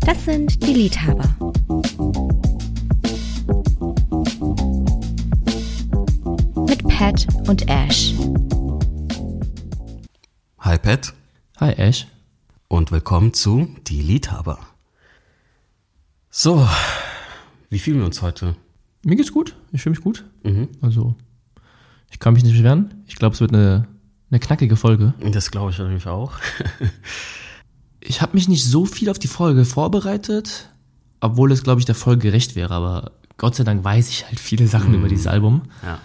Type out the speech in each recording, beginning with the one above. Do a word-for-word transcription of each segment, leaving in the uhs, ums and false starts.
Das sind die Liedhaber. Mit Pat und Ash. Hi Pat. Hi Ash. Und willkommen zu Die Liedhaber. So, wie fühlen wir uns heute? Mir geht's gut, ich fühle mich gut. Mhm. Also, ich kann mich nicht beschweren. Ich glaube, es wird eine, eine knackige Folge. Das glaube ich natürlich auch. Ich habe mich nicht so viel auf die Folge vorbereitet, obwohl es, glaube ich, der Folge gerecht wäre. Aber Gott sei Dank weiß ich halt viele Sachen mhm. über dieses Album. Ja.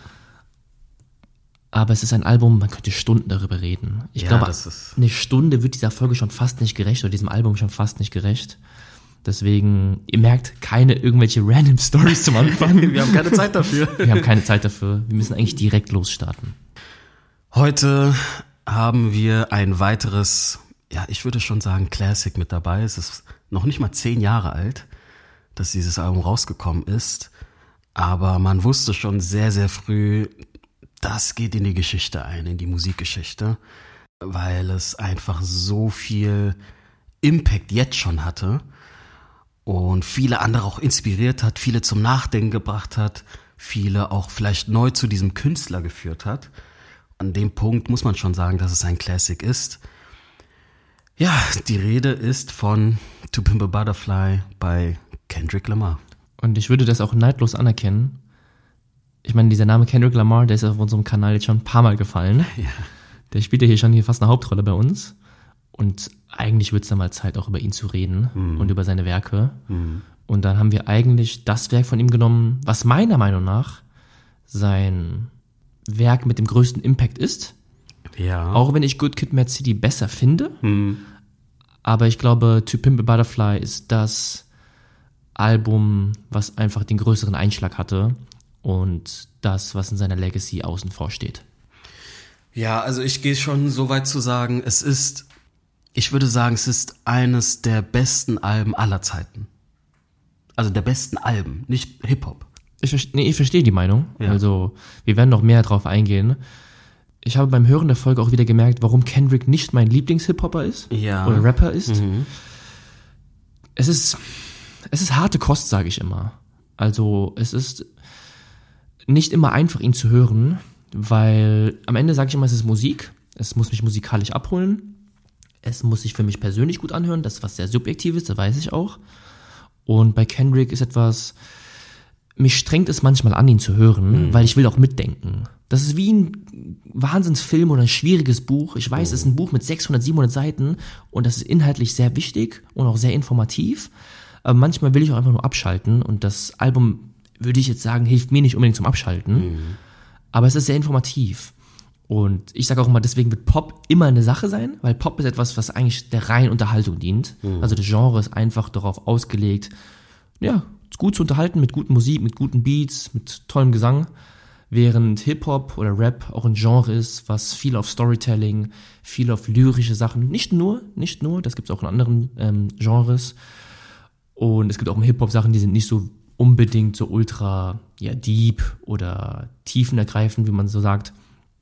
Aber es ist ein Album, man könnte Stunden darüber reden. Ich ja, glaube, das ist eine Stunde wird dieser Folge schon fast nicht gerecht oder diesem Album schon fast nicht gerecht. Deswegen, ihr merkt, keine irgendwelche random Stories zum Anfang. Wir haben keine Zeit dafür. Wir haben keine Zeit dafür. Wir müssen eigentlich direkt losstarten. Heute haben wir ein weiteres, ja, ich würde schon sagen, Classic mit dabei. Es ist noch nicht mal zehn Jahre alt, dass dieses Album rausgekommen ist. Aber man wusste schon sehr, sehr früh, das geht in die Geschichte ein, in die Musikgeschichte, weil es einfach so viel Impact jetzt schon hatte und viele andere auch inspiriert hat, viele zum Nachdenken gebracht hat, viele auch vielleicht neu zu diesem Künstler geführt hat. An dem Punkt muss man schon sagen, dass es ein Classic ist. Ja, die Rede ist von To Pimp a Butterfly bei Kendrick Lamar. Und ich würde das auch neidlos anerkennen. Ich meine, dieser Name Kendrick Lamar, der ist auf unserem Kanal jetzt schon ein paar Mal gefallen. Ja. Der spielt ja hier schon hier fast eine Hauptrolle bei uns. Und eigentlich wird es dann mal Zeit, auch über ihn zu reden mhm. und über seine Werke. Mhm. Und dann haben wir eigentlich das Werk von ihm genommen, was meiner Meinung nach sein Werk mit dem größten Impact ist. Ja. Auch wenn ich Good Kid, Mad City besser finde. Mhm. Aber ich glaube, To Pimp a Butterfly ist das Album, was einfach den größeren Einschlag hatte. Und das, was in seiner Legacy außen vor steht. Ja, also ich gehe schon so weit zu sagen, es ist, ich würde sagen, es ist eines der besten Alben aller Zeiten. Also der besten Alben, nicht Hip-Hop. Ich, nee, ich verstehe die Meinung. Ja. Also wir werden noch mehr drauf eingehen. Ich habe beim Hören der Folge auch wieder gemerkt, warum Kendrick nicht mein Lieblings-Hip-Hopper ist ja. oder Rapper ist. Mhm. Es ist, es ist harte Kost, sage ich immer. Also es ist nicht immer einfach, ihn zu hören, weil am Ende sage ich immer, es ist Musik. Es muss mich musikalisch abholen. Es muss sich für mich persönlich gut anhören. Das ist was sehr Subjektives, das weiß ich auch. Und bei Kendrick ist etwas, mich strengt es manchmal an, ihn zu hören, mhm. weil ich will auch mitdenken. Das ist wie ein Wahnsinnsfilm oder ein schwieriges Buch. Ich weiß, mhm. es ist ein Buch mit sechshundert, siebenhundert Seiten und das ist inhaltlich sehr wichtig und auch sehr informativ. Aber manchmal will ich auch einfach nur abschalten und das Album, würde ich jetzt sagen, hilft mir nicht unbedingt zum Abschalten. Mhm. Aber es ist sehr informativ. Und ich sage auch immer, deswegen wird Pop immer eine Sache sein, weil Pop ist etwas, was eigentlich der reinen Unterhaltung dient. Mhm. Also das Genre ist einfach darauf ausgelegt, ja, gut zu unterhalten mit guter Musik, mit guten Beats, mit tollem Gesang. Während Hip-Hop oder Rap auch ein Genre ist, was viel auf Storytelling, viel auf lyrische Sachen, nicht nur, nicht nur, das gibt es auch in anderen ähm, Genres. Und es gibt auch im Hip-Hop Sachen, die sind nicht so unbedingt so ultra, ja, deep oder tiefenergreifend, wie man so sagt.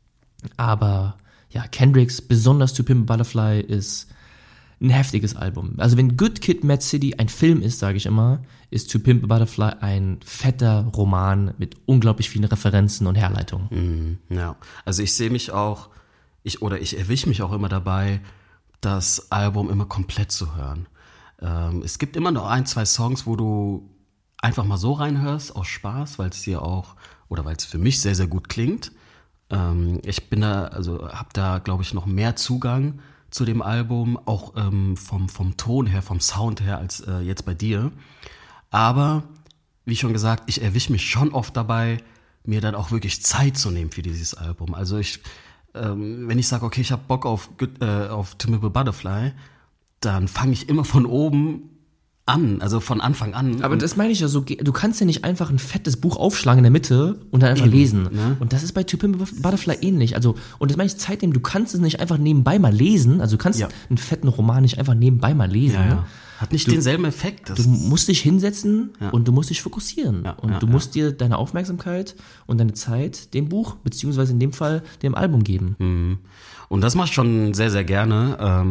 Aber ja, Kendricks, besonders To Pimp a Butterfly, ist ein heftiges Album. Also wenn Good Kid, Mad City ein Film ist, sage ich immer, ist To Pimp a Butterfly ein fetter Roman mit unglaublich vielen Referenzen und Herleitungen. Mm, ja, also ich sehe mich auch, ich oder ich erwische mich auch immer dabei, das Album immer komplett zu hören. Ähm, es gibt immer noch ein, zwei Songs, wo du einfach mal so reinhörst, aus Spaß, weil es dir auch, oder weil es für mich sehr, sehr gut klingt. Ähm, ich bin da, also habe da, glaube ich, noch mehr Zugang zu dem Album, auch ähm, vom, vom Ton her, vom Sound her, als äh, jetzt bei dir. Aber, wie schon gesagt, ich erwische mich schon oft dabei, mir dann auch wirklich Zeit zu nehmen für dieses Album. Also ich, ähm, wenn ich sage, okay, ich habe Bock auf, äh, auf To Pimp a Butterfly, dann fange ich immer von oben an, also von Anfang an. Aber das meine ich ja so, du kannst ja nicht einfach ein fettes Buch aufschlagen in der Mitte und dann einfach Eben, lesen. Ne? Und das ist bei To Pimp a Butterfly ähnlich. Also, und das meine ich Zeit nehmen, du kannst es nicht einfach nebenbei mal lesen, also du kannst ja. einen fetten Roman nicht einfach nebenbei mal lesen. Ja, ja. Hat nicht du, denselben Effekt. Das du musst dich hinsetzen ja. und du musst dich fokussieren. Ja, und ja, du musst dir deine Aufmerksamkeit und deine Zeit dem Buch, beziehungsweise in dem Fall dem Album geben. Mhm. Und das mach ich schon sehr, sehr gerne. Ähm,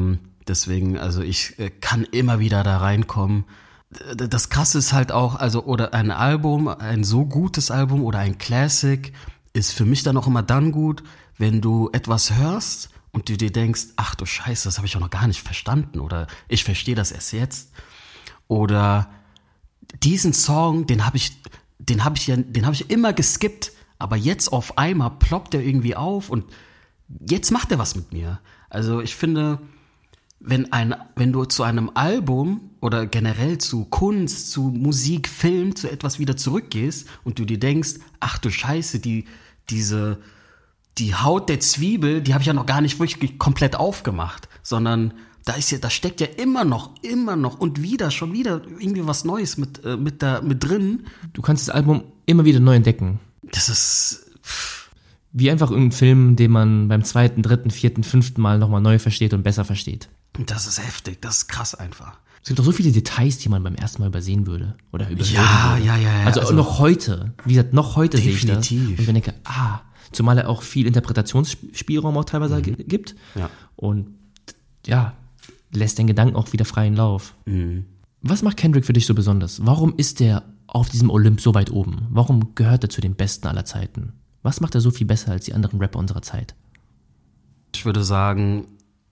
Deswegen, also ich äh, kann immer wieder da reinkommen. Das Krasse ist halt auch, also oder ein Album, ein so gutes Album oder ein Classic ist für mich dann auch immer dann gut, wenn du etwas hörst und du dir denkst, ach du Scheiße, das habe ich auch noch gar nicht verstanden oder ich verstehe das erst jetzt. Oder diesen Song, den habe ich, den habe ich ja, den habe ich immer geskippt, aber jetzt auf einmal ploppt er irgendwie auf und jetzt macht er was mit mir. Also ich finde, wenn ein, wenn du zu einem Album oder generell zu Kunst, zu Musik, Film, zu etwas wieder zurückgehst und du dir denkst, ach du Scheiße, die, diese, die Haut der Zwiebel, die habe ich ja noch gar nicht wirklich komplett aufgemacht, sondern da ist ja, da steckt ja immer noch, immer noch und wieder, schon wieder irgendwie was Neues mit, äh, mit da, mit drin. Du kannst das Album immer wieder neu entdecken. Das ist wie einfach irgendein Film, den man beim zweiten, dritten, vierten, fünften Mal nochmal neu versteht und besser versteht. Das ist heftig, das ist krass einfach. Es gibt auch so viele Details, die man beim ersten Mal übersehen würde oder überhören Ja, würde. ja, ja, ja. Also, Also noch heute, wie gesagt, noch heute sehe ich das. definitiv. Und ich denke, ah, zumal er auch viel Interpretationsspielraum auch teilweise g- gibt. Ja. Und ja, lässt den Gedanken auch wieder freien Lauf. Was macht Kendrick für dich so besonders? Warum ist er auf diesem Olymp so weit oben? Warum gehört er zu den Besten aller Zeiten? Was macht er so viel besser als die anderen Rapper unserer Zeit? Ich würde sagen,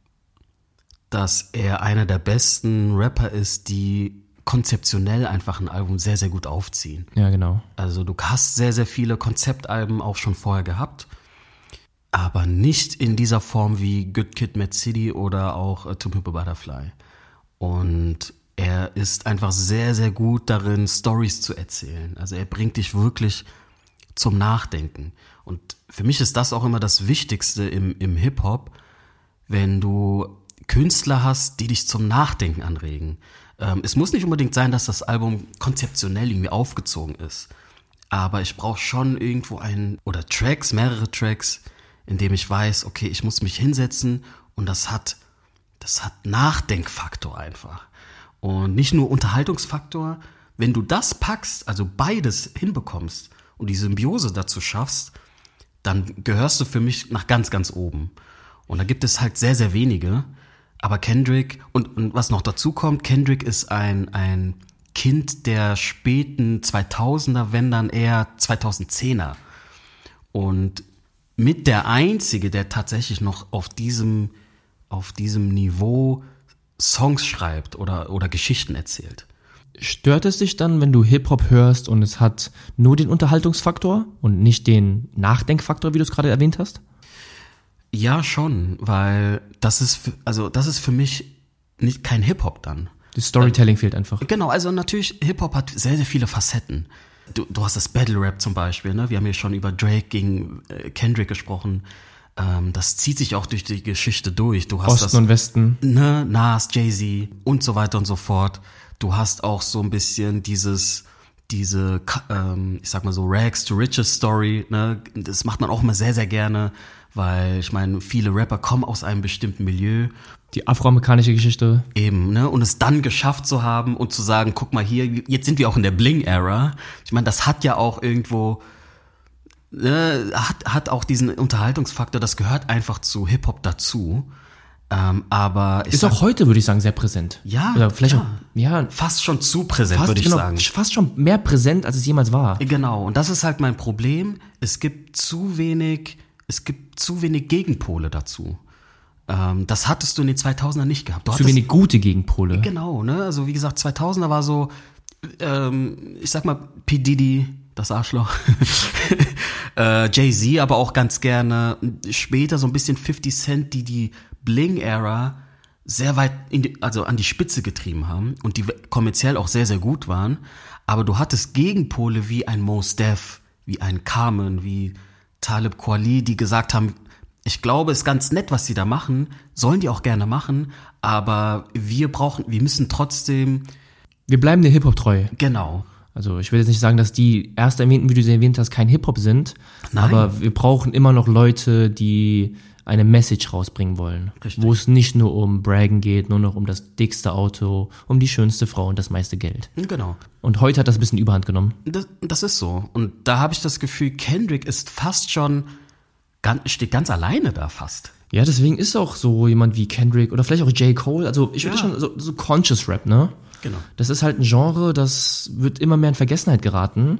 dass er einer der besten Rapper ist, die konzeptionell einfach ein Album sehr, sehr gut aufziehen. Ja, genau. Also du hast sehr, sehr viele Konzeptalben auch schon vorher gehabt, aber nicht in dieser Form wie Good Kid, Mad City oder auch uh, To Pimp a Butterfly. Und er ist einfach sehr, sehr gut darin, Storys zu erzählen. Also er bringt dich wirklich zum Nachdenken. Und für mich ist das auch immer das Wichtigste im, im Hip-Hop, wenn du Künstler hast, die dich zum Nachdenken anregen. Ähm, es muss nicht unbedingt sein, dass das Album konzeptionell irgendwie aufgezogen ist. Aber ich brauche schon irgendwo einen, oder Tracks, mehrere Tracks, in dem ich weiß, okay, ich muss mich hinsetzen und das hat, das hat Nachdenkfaktor einfach. Und nicht nur Unterhaltungsfaktor. Wenn du das packst, also beides hinbekommst und die Symbiose dazu schaffst, dann gehörst du für mich nach ganz, ganz oben. Und da gibt es halt sehr, sehr wenige. Aber Kendrick, und, und was noch dazu kommt, Kendrick ist ein, ein Kind der späten zweitausender, wenn dann eher zweitausendzehner. Und mit der Einzige, der tatsächlich noch auf diesem, auf diesem Niveau Songs schreibt oder, oder Geschichten erzählt. Stört es dich dann, wenn du Hip-Hop hörst und es hat nur den Unterhaltungsfaktor und nicht den Nachdenkfaktor, wie du es gerade erwähnt hast? Ja, schon, weil das ist, für, also das ist für mich nicht kein Hip-Hop dann. Das Storytelling äh, fehlt einfach. Genau, also natürlich, Hip-Hop hat sehr, sehr viele Facetten. Du, du hast das Battle-Rap zum Beispiel, ne? Wir haben ja schon über Drake gegen äh, Kendrick gesprochen. Ähm, das zieht sich auch durch die Geschichte durch. Du hast Osten das, und Westen. Ne, Nas, Jay-Z und so weiter und so fort. Du hast auch so ein bisschen dieses, diese, ähm, ich sag mal so, Rags to Riches Story, ne? Das macht man auch immer sehr, sehr gerne, weil ich meine, viele Rapper kommen aus einem bestimmten Milieu. Die afroamerikanische Geschichte. Eben, ne? Und es dann geschafft zu haben und zu sagen, guck mal hier, jetzt sind wir auch in der Bling-Ära. Ich meine, das hat ja auch irgendwo, ne, hat, hat auch diesen Unterhaltungsfaktor, das gehört einfach zu Hip-Hop dazu. Ähm, aber ich ist sag, auch heute, würde ich sagen, sehr präsent. Ja, Oder vielleicht ja. auch, ja, fast schon zu präsent, fast, würde ich genau, sagen. fast schon mehr präsent, als es jemals war. Genau, und das ist halt mein Problem. Es gibt zu wenig, es gibt zu wenig Gegenpole dazu. Ähm, das hattest du in den zweitausender nicht gehabt. Du Zu hattest, wenig gute Gegenpole. Genau, ne? Also wie gesagt, zweitausender war so, ähm, ich sag mal, P. Diddy, das Arschloch, äh, Jay-Z, aber auch ganz gerne. Später so ein bisschen fifty Cent, die die Bling-Ära sehr weit in die, also an die Spitze getrieben haben und die kommerziell auch sehr, sehr gut waren. Aber du hattest Gegenpole wie ein Mos Def, wie ein Carmen, wie Talib Kweli, die gesagt haben, ich glaube, es ist ganz nett, was sie da machen, sollen die auch gerne machen, aber wir brauchen, wir müssen trotzdem. Wir bleiben der Hip-Hop treu. Genau. Also ich will jetzt nicht sagen, dass die erst erwähnten, wie du sie erwähnt hast, kein Hip-Hop sind, Nein. aber wir brauchen immer noch Leute, die eine Message rausbringen wollen. Richtig. Wo es nicht nur um Braggen geht, nur noch um das dickste Auto, um die schönste Frau und das meiste Geld. Genau. Und heute hat das ein bisschen Überhand genommen. Das, das ist so. Und da habe ich das Gefühl, Kendrick ist fast schon, ganz, steht ganz alleine da fast. Ja, deswegen ist auch so jemand wie Kendrick oder vielleicht auch J. Cole, also ich würde Ja. schon so, so Conscious Rap, ne? Genau. Das ist halt ein Genre, das wird immer mehr in Vergessenheit geraten.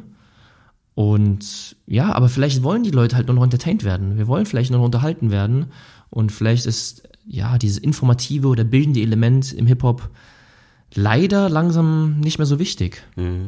Und ja, aber vielleicht wollen die Leute halt nur noch entertained werden. Wir wollen vielleicht nur noch unterhalten werden. Und vielleicht ist ja dieses informative oder bildende Element im Hip-Hop leider langsam nicht mehr so wichtig. Mhm.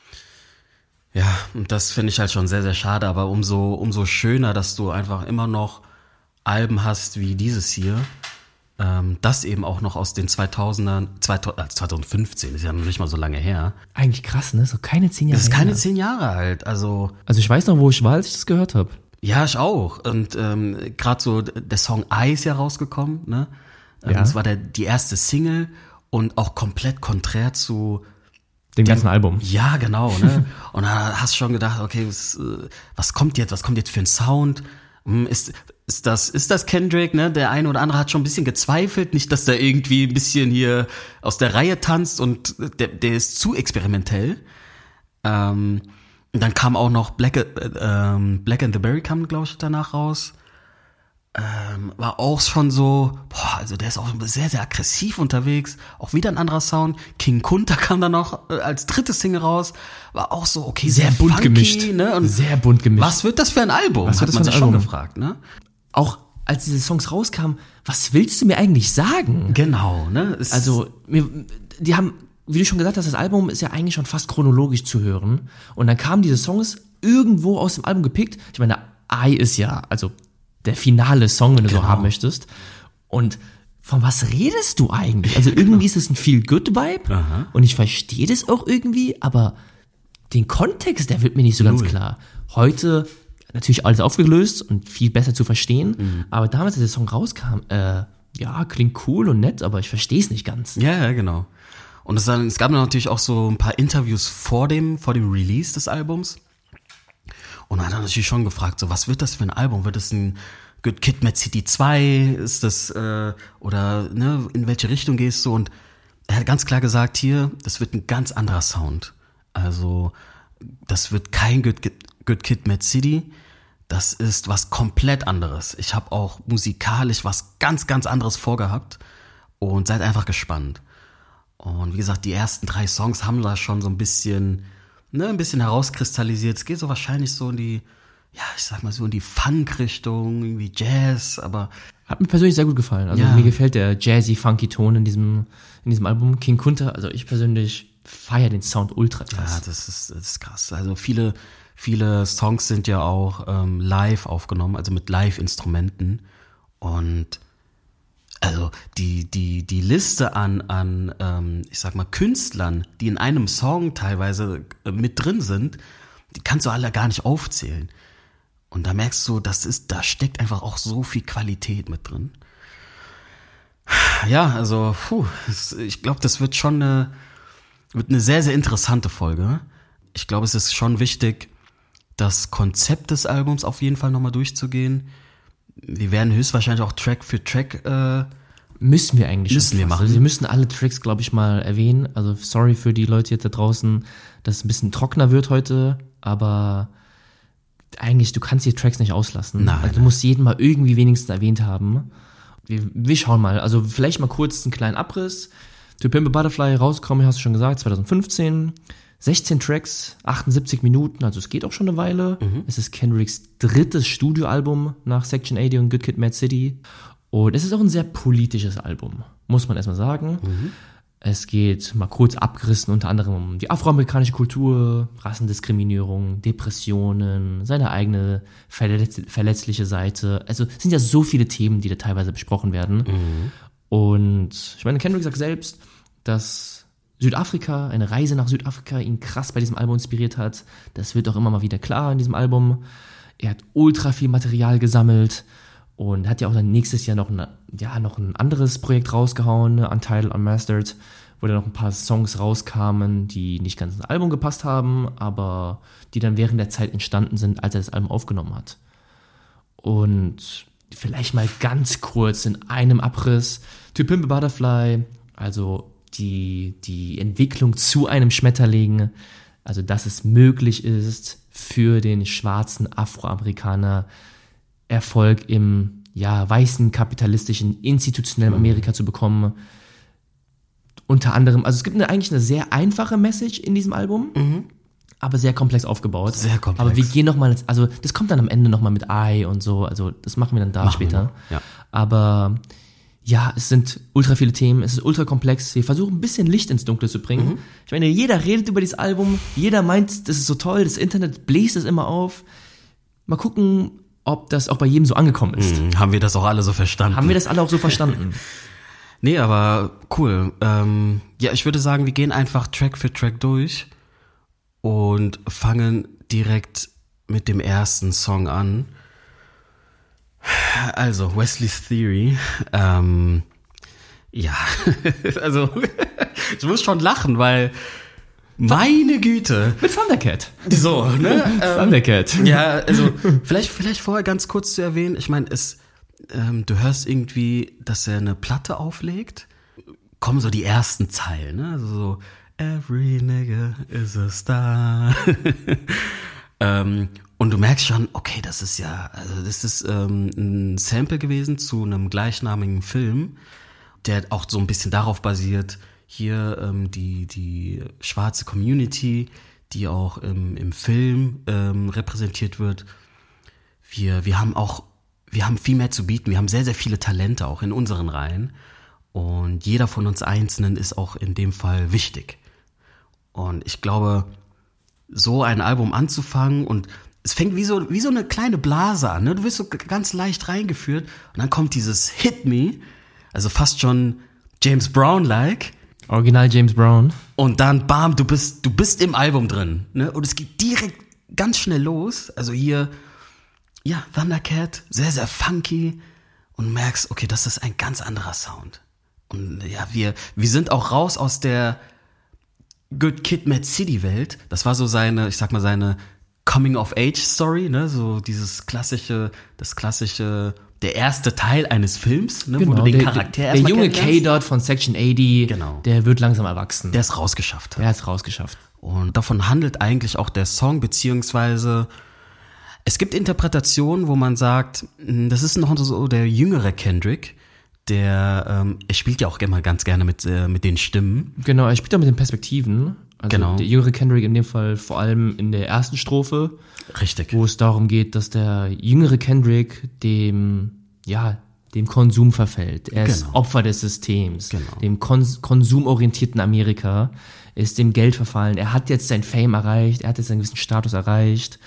Ja, und das finde ich halt schon sehr, sehr schade, aber umso, umso schöner, dass du einfach immer noch Alben hast wie dieses hier, ähm, das eben auch noch aus den zweitausendern, zwanzig fünfzehn, ist ja noch nicht mal so lange her. Eigentlich krass, ne? So keine zehn Jahre Das ist keine her. zehn Jahre alt, also Also ich weiß noch, wo ich war, als ich das gehört habe. ja, ich auch. Und ähm, gerade so der Song I ist ja rausgekommen, ne? Ähm, Ja. Das war der, die erste Single und auch komplett konträr zu Dem ganzen Album. Ja, genau, ne? Und da hast du schon gedacht, okay, was, äh, was kommt jetzt, was kommt jetzt für ein Sound? Hm, Ist, ist das, ist das Kendrick, ne? Der eine oder andere hat schon ein bisschen gezweifelt, nicht, dass der irgendwie ein bisschen hier aus der Reihe tanzt und der, der ist zu experimentell. Ähm, und dann kam auch noch Black, äh, ähm, Black and the Berry kam, glaube ich, danach raus. Ähm, war auch schon so, boah, also der ist auch sehr, sehr aggressiv unterwegs. Auch wieder ein anderer Sound. King Kunta kam dann noch äh, als dritte Single raus. War auch so, okay, sehr, Sehr bunt funky, gemischt. Ne? Und Sehr bunt gemischt. was wird das für ein Album? Was wird Hat das man für ein sich schon Album? gefragt, ne? Auch als diese Songs rauskamen, was willst du mir eigentlich sagen? Genau, ne? Es- Also, mir, die haben, wie du schon gesagt hast, das Album ist ja eigentlich schon fast chronologisch zu hören. Und dann kamen diese Songs irgendwo aus dem Album gepickt. Ich meine, I ist ja, also der finale Song, wenn du Genau. so haben möchtest. Und von was redest du eigentlich? Also irgendwie ist es ein Feel-Good-Vibe Aha. und ich verstehe das auch irgendwie, aber den Kontext, der wird mir nicht so ganz Null. klar. Heute natürlich alles aufgelöst und viel besser zu verstehen, Mhm. aber damals, als der Song rauskam, äh, ja, klingt cool und nett, aber ich verstehe es nicht ganz. Ja, ja, genau. Und es, dann, es gab dann natürlich auch so ein paar Interviews vor dem, vor dem Release des Albums. Und man hat dann natürlich schon gefragt, so, was wird das für ein Album? Wird es ein Good Kid, Mad City zwei? Ist das, äh, oder, ne, in welche Richtung gehst du? Und er hat ganz klar gesagt, hier, das wird ein ganz anderer Sound. Also, das wird kein Good Kid, Good Kid, Mad City. Das ist was komplett anderes. Ich habe auch musikalisch was ganz, ganz anderes vorgehabt. Und seid einfach gespannt. Und wie gesagt, die ersten drei Songs haben da schon so ein bisschen, ne, ein bisschen herauskristallisiert. Es geht so wahrscheinlich so in die, ja, ich sag mal so in die Funk-Richtung, irgendwie Jazz, aber Hat mir persönlich sehr gut gefallen. Also Ja. mir gefällt der jazzy, funky Ton in diesem, in diesem Album. King Kunta, also ich persönlich feiere den Sound ultra krass. ja, das ist, das ist krass. Also viele, viele Songs sind ja auch ähm, live aufgenommen, also mit Live-Instrumenten. Und also die, die, die Liste an, an ähm, ich sag mal, Künstlern, die in einem Song teilweise äh, mit drin sind, die kannst du alle gar nicht aufzählen. Und da merkst du, das ist, da steckt einfach auch so viel Qualität mit drin. Ja, also, puh, es, ich glaube, das wird schon eine, wird eine sehr, sehr interessante Folge. Ich glaube, es ist schon wichtig, das Konzept des Albums auf jeden Fall nochmal durchzugehen. Wir werden höchstwahrscheinlich auch Track für Track, äh, Müssen wir eigentlich Müssen schon wir fast. machen. Also wir müssen alle Tracks, glaube ich, mal erwähnen. Also sorry für die Leute jetzt da draußen, dass es ein bisschen trockener wird heute, aber eigentlich, du kannst die Tracks nicht auslassen. Nein, also du nein. musst jeden mal irgendwie wenigstens erwähnt haben. Wir, wir schauen mal. Also vielleicht mal kurz einen kleinen Abriss. To Pimp a Butterfly rausgekommen, hast du schon gesagt, zwanzig fünfzehn. sechzehn Tracks, achtundsiebzig Minuten, also es geht auch schon eine Weile. Es ist Kendricks drittes Studioalbum nach Section achtzig und Good Kid, Mad City. Und es ist auch ein sehr politisches Album, muss man erstmal sagen. Es geht mal kurz abgerissen unter anderem um die afroamerikanische Kultur, Rassendiskriminierung, Depressionen, seine eigene verletz verletzliche Seite. Also es sind ja so viele Themen, die da teilweise besprochen werden. Und ich meine, Kendrick sagt selbst, dass Südafrika, eine Reise nach Südafrika ihn krass bei diesem Album inspiriert hat. Das wird auch immer mal wieder klar in diesem Album. Er hat ultra viel Material gesammelt und hat ja auch dann nächstes Jahr noch ein, ja, noch ein anderes Projekt rausgehauen, Untitled, Unmastered, wo dann noch ein paar Songs rauskamen, die nicht ganz ins Album gepasst haben, aber die dann während der Zeit entstanden sind, als er das Album aufgenommen hat. Und vielleicht mal ganz kurz in einem Abriss, To Pimp a Butterfly, also die, die Entwicklung zu einem Schmetterling, also dass es möglich ist, für den schwarzen Afroamerikaner Erfolg im ja, weißen, kapitalistischen, institutionellen Amerika zu bekommen. Unter anderem, also es gibt eine, eigentlich eine sehr einfache Message in diesem Album, mhm. aber sehr komplex aufgebaut. Sehr komplex. Aber wir gehen nochmal, also das kommt dann am Ende nochmal mit I und so, also das machen wir dann da machen später. Ja. Aber ja, es sind ultra viele Themen, es ist ultra komplex. Wir versuchen ein bisschen Licht ins Dunkle zu bringen. Mhm. Ich meine, jeder redet über dieses Album, jeder meint, das ist so toll, das Internet bläst es immer auf. Mal gucken, ob das auch bei jedem so angekommen ist. Mhm. Haben wir das auch alle so verstanden? Haben wir das alle auch so verstanden? Nee, aber cool. Ähm, ja, ich würde sagen, wir gehen einfach Track für Track durch und fangen direkt mit dem ersten Song an. Also, Wesley's Theory. Ähm, ja, also, ich muss schon lachen, weil, meine Güte. Mit Thundercat. So, ne? Ähm, Thundercat. Ja, also, vielleicht, vielleicht vorher ganz kurz zu erwähnen, ich meine, es, ähm, du hörst irgendwie, dass er eine Platte auflegt, kommen so die ersten Zeilen, ne? Also so, every nigga is a star. ähm, Und du merkst schon, okay, das ist ja, also das ist ähm, ein Sample gewesen zu einem gleichnamigen Film, der auch so ein bisschen darauf basiert, hier ähm, die die schwarze Community, die auch ähm, im Film ähm, repräsentiert wird. Wir wir haben auch, wir haben viel mehr zu bieten. Wir haben sehr, sehr viele Talente auch in unseren Reihen. Und jeder von uns Einzelnen ist auch in dem Fall wichtig. Und ich glaube, so ein Album anzufangen und es fängt wie so, wie so eine kleine Blase an, ne? Du wirst so ganz leicht reingeführt und dann kommt dieses Hit Me, also fast schon James Brown-like. Original James Brown. Und dann, bam, du bist, du bist im Album drin, ne? Und es geht direkt ganz schnell los. Also hier, ja, Thundercat, sehr, sehr funky und du merkst, okay, das ist ein ganz anderer Sound. Und ja, wir, wir sind auch raus aus der Good Kid, Mad City Welt. Das war so seine, ich sag mal, seine Coming-of-Age-Story, ne, so dieses klassische, das klassische, der erste Teil eines Films, ne, genau, wo du den der, Charakter der, der junge K-Dot von Section achtzig, genau. Der wird langsam erwachsen. Der ist rausgeschafft. Der ist rausgeschafft. Und davon handelt eigentlich auch der Song, beziehungsweise es gibt Interpretationen, wo man sagt, das ist noch so der jüngere Kendrick, der, ähm, er spielt ja auch immer ganz gerne mit, äh, mit den Stimmen. Genau, er spielt auch mit den Perspektiven. Also genau. Der jüngere Kendrick in dem Fall vor allem in der ersten Strophe. Richtig. Wo es darum geht, dass der jüngere Kendrick dem, ja, dem Konsum verfällt. Er ist genau. Opfer des Systems. Genau. Dem Kons- konsumorientierten Amerika ist dem Geld verfallen. Er hat jetzt sein Fame erreicht. Er hat jetzt einen gewissen Status erreicht.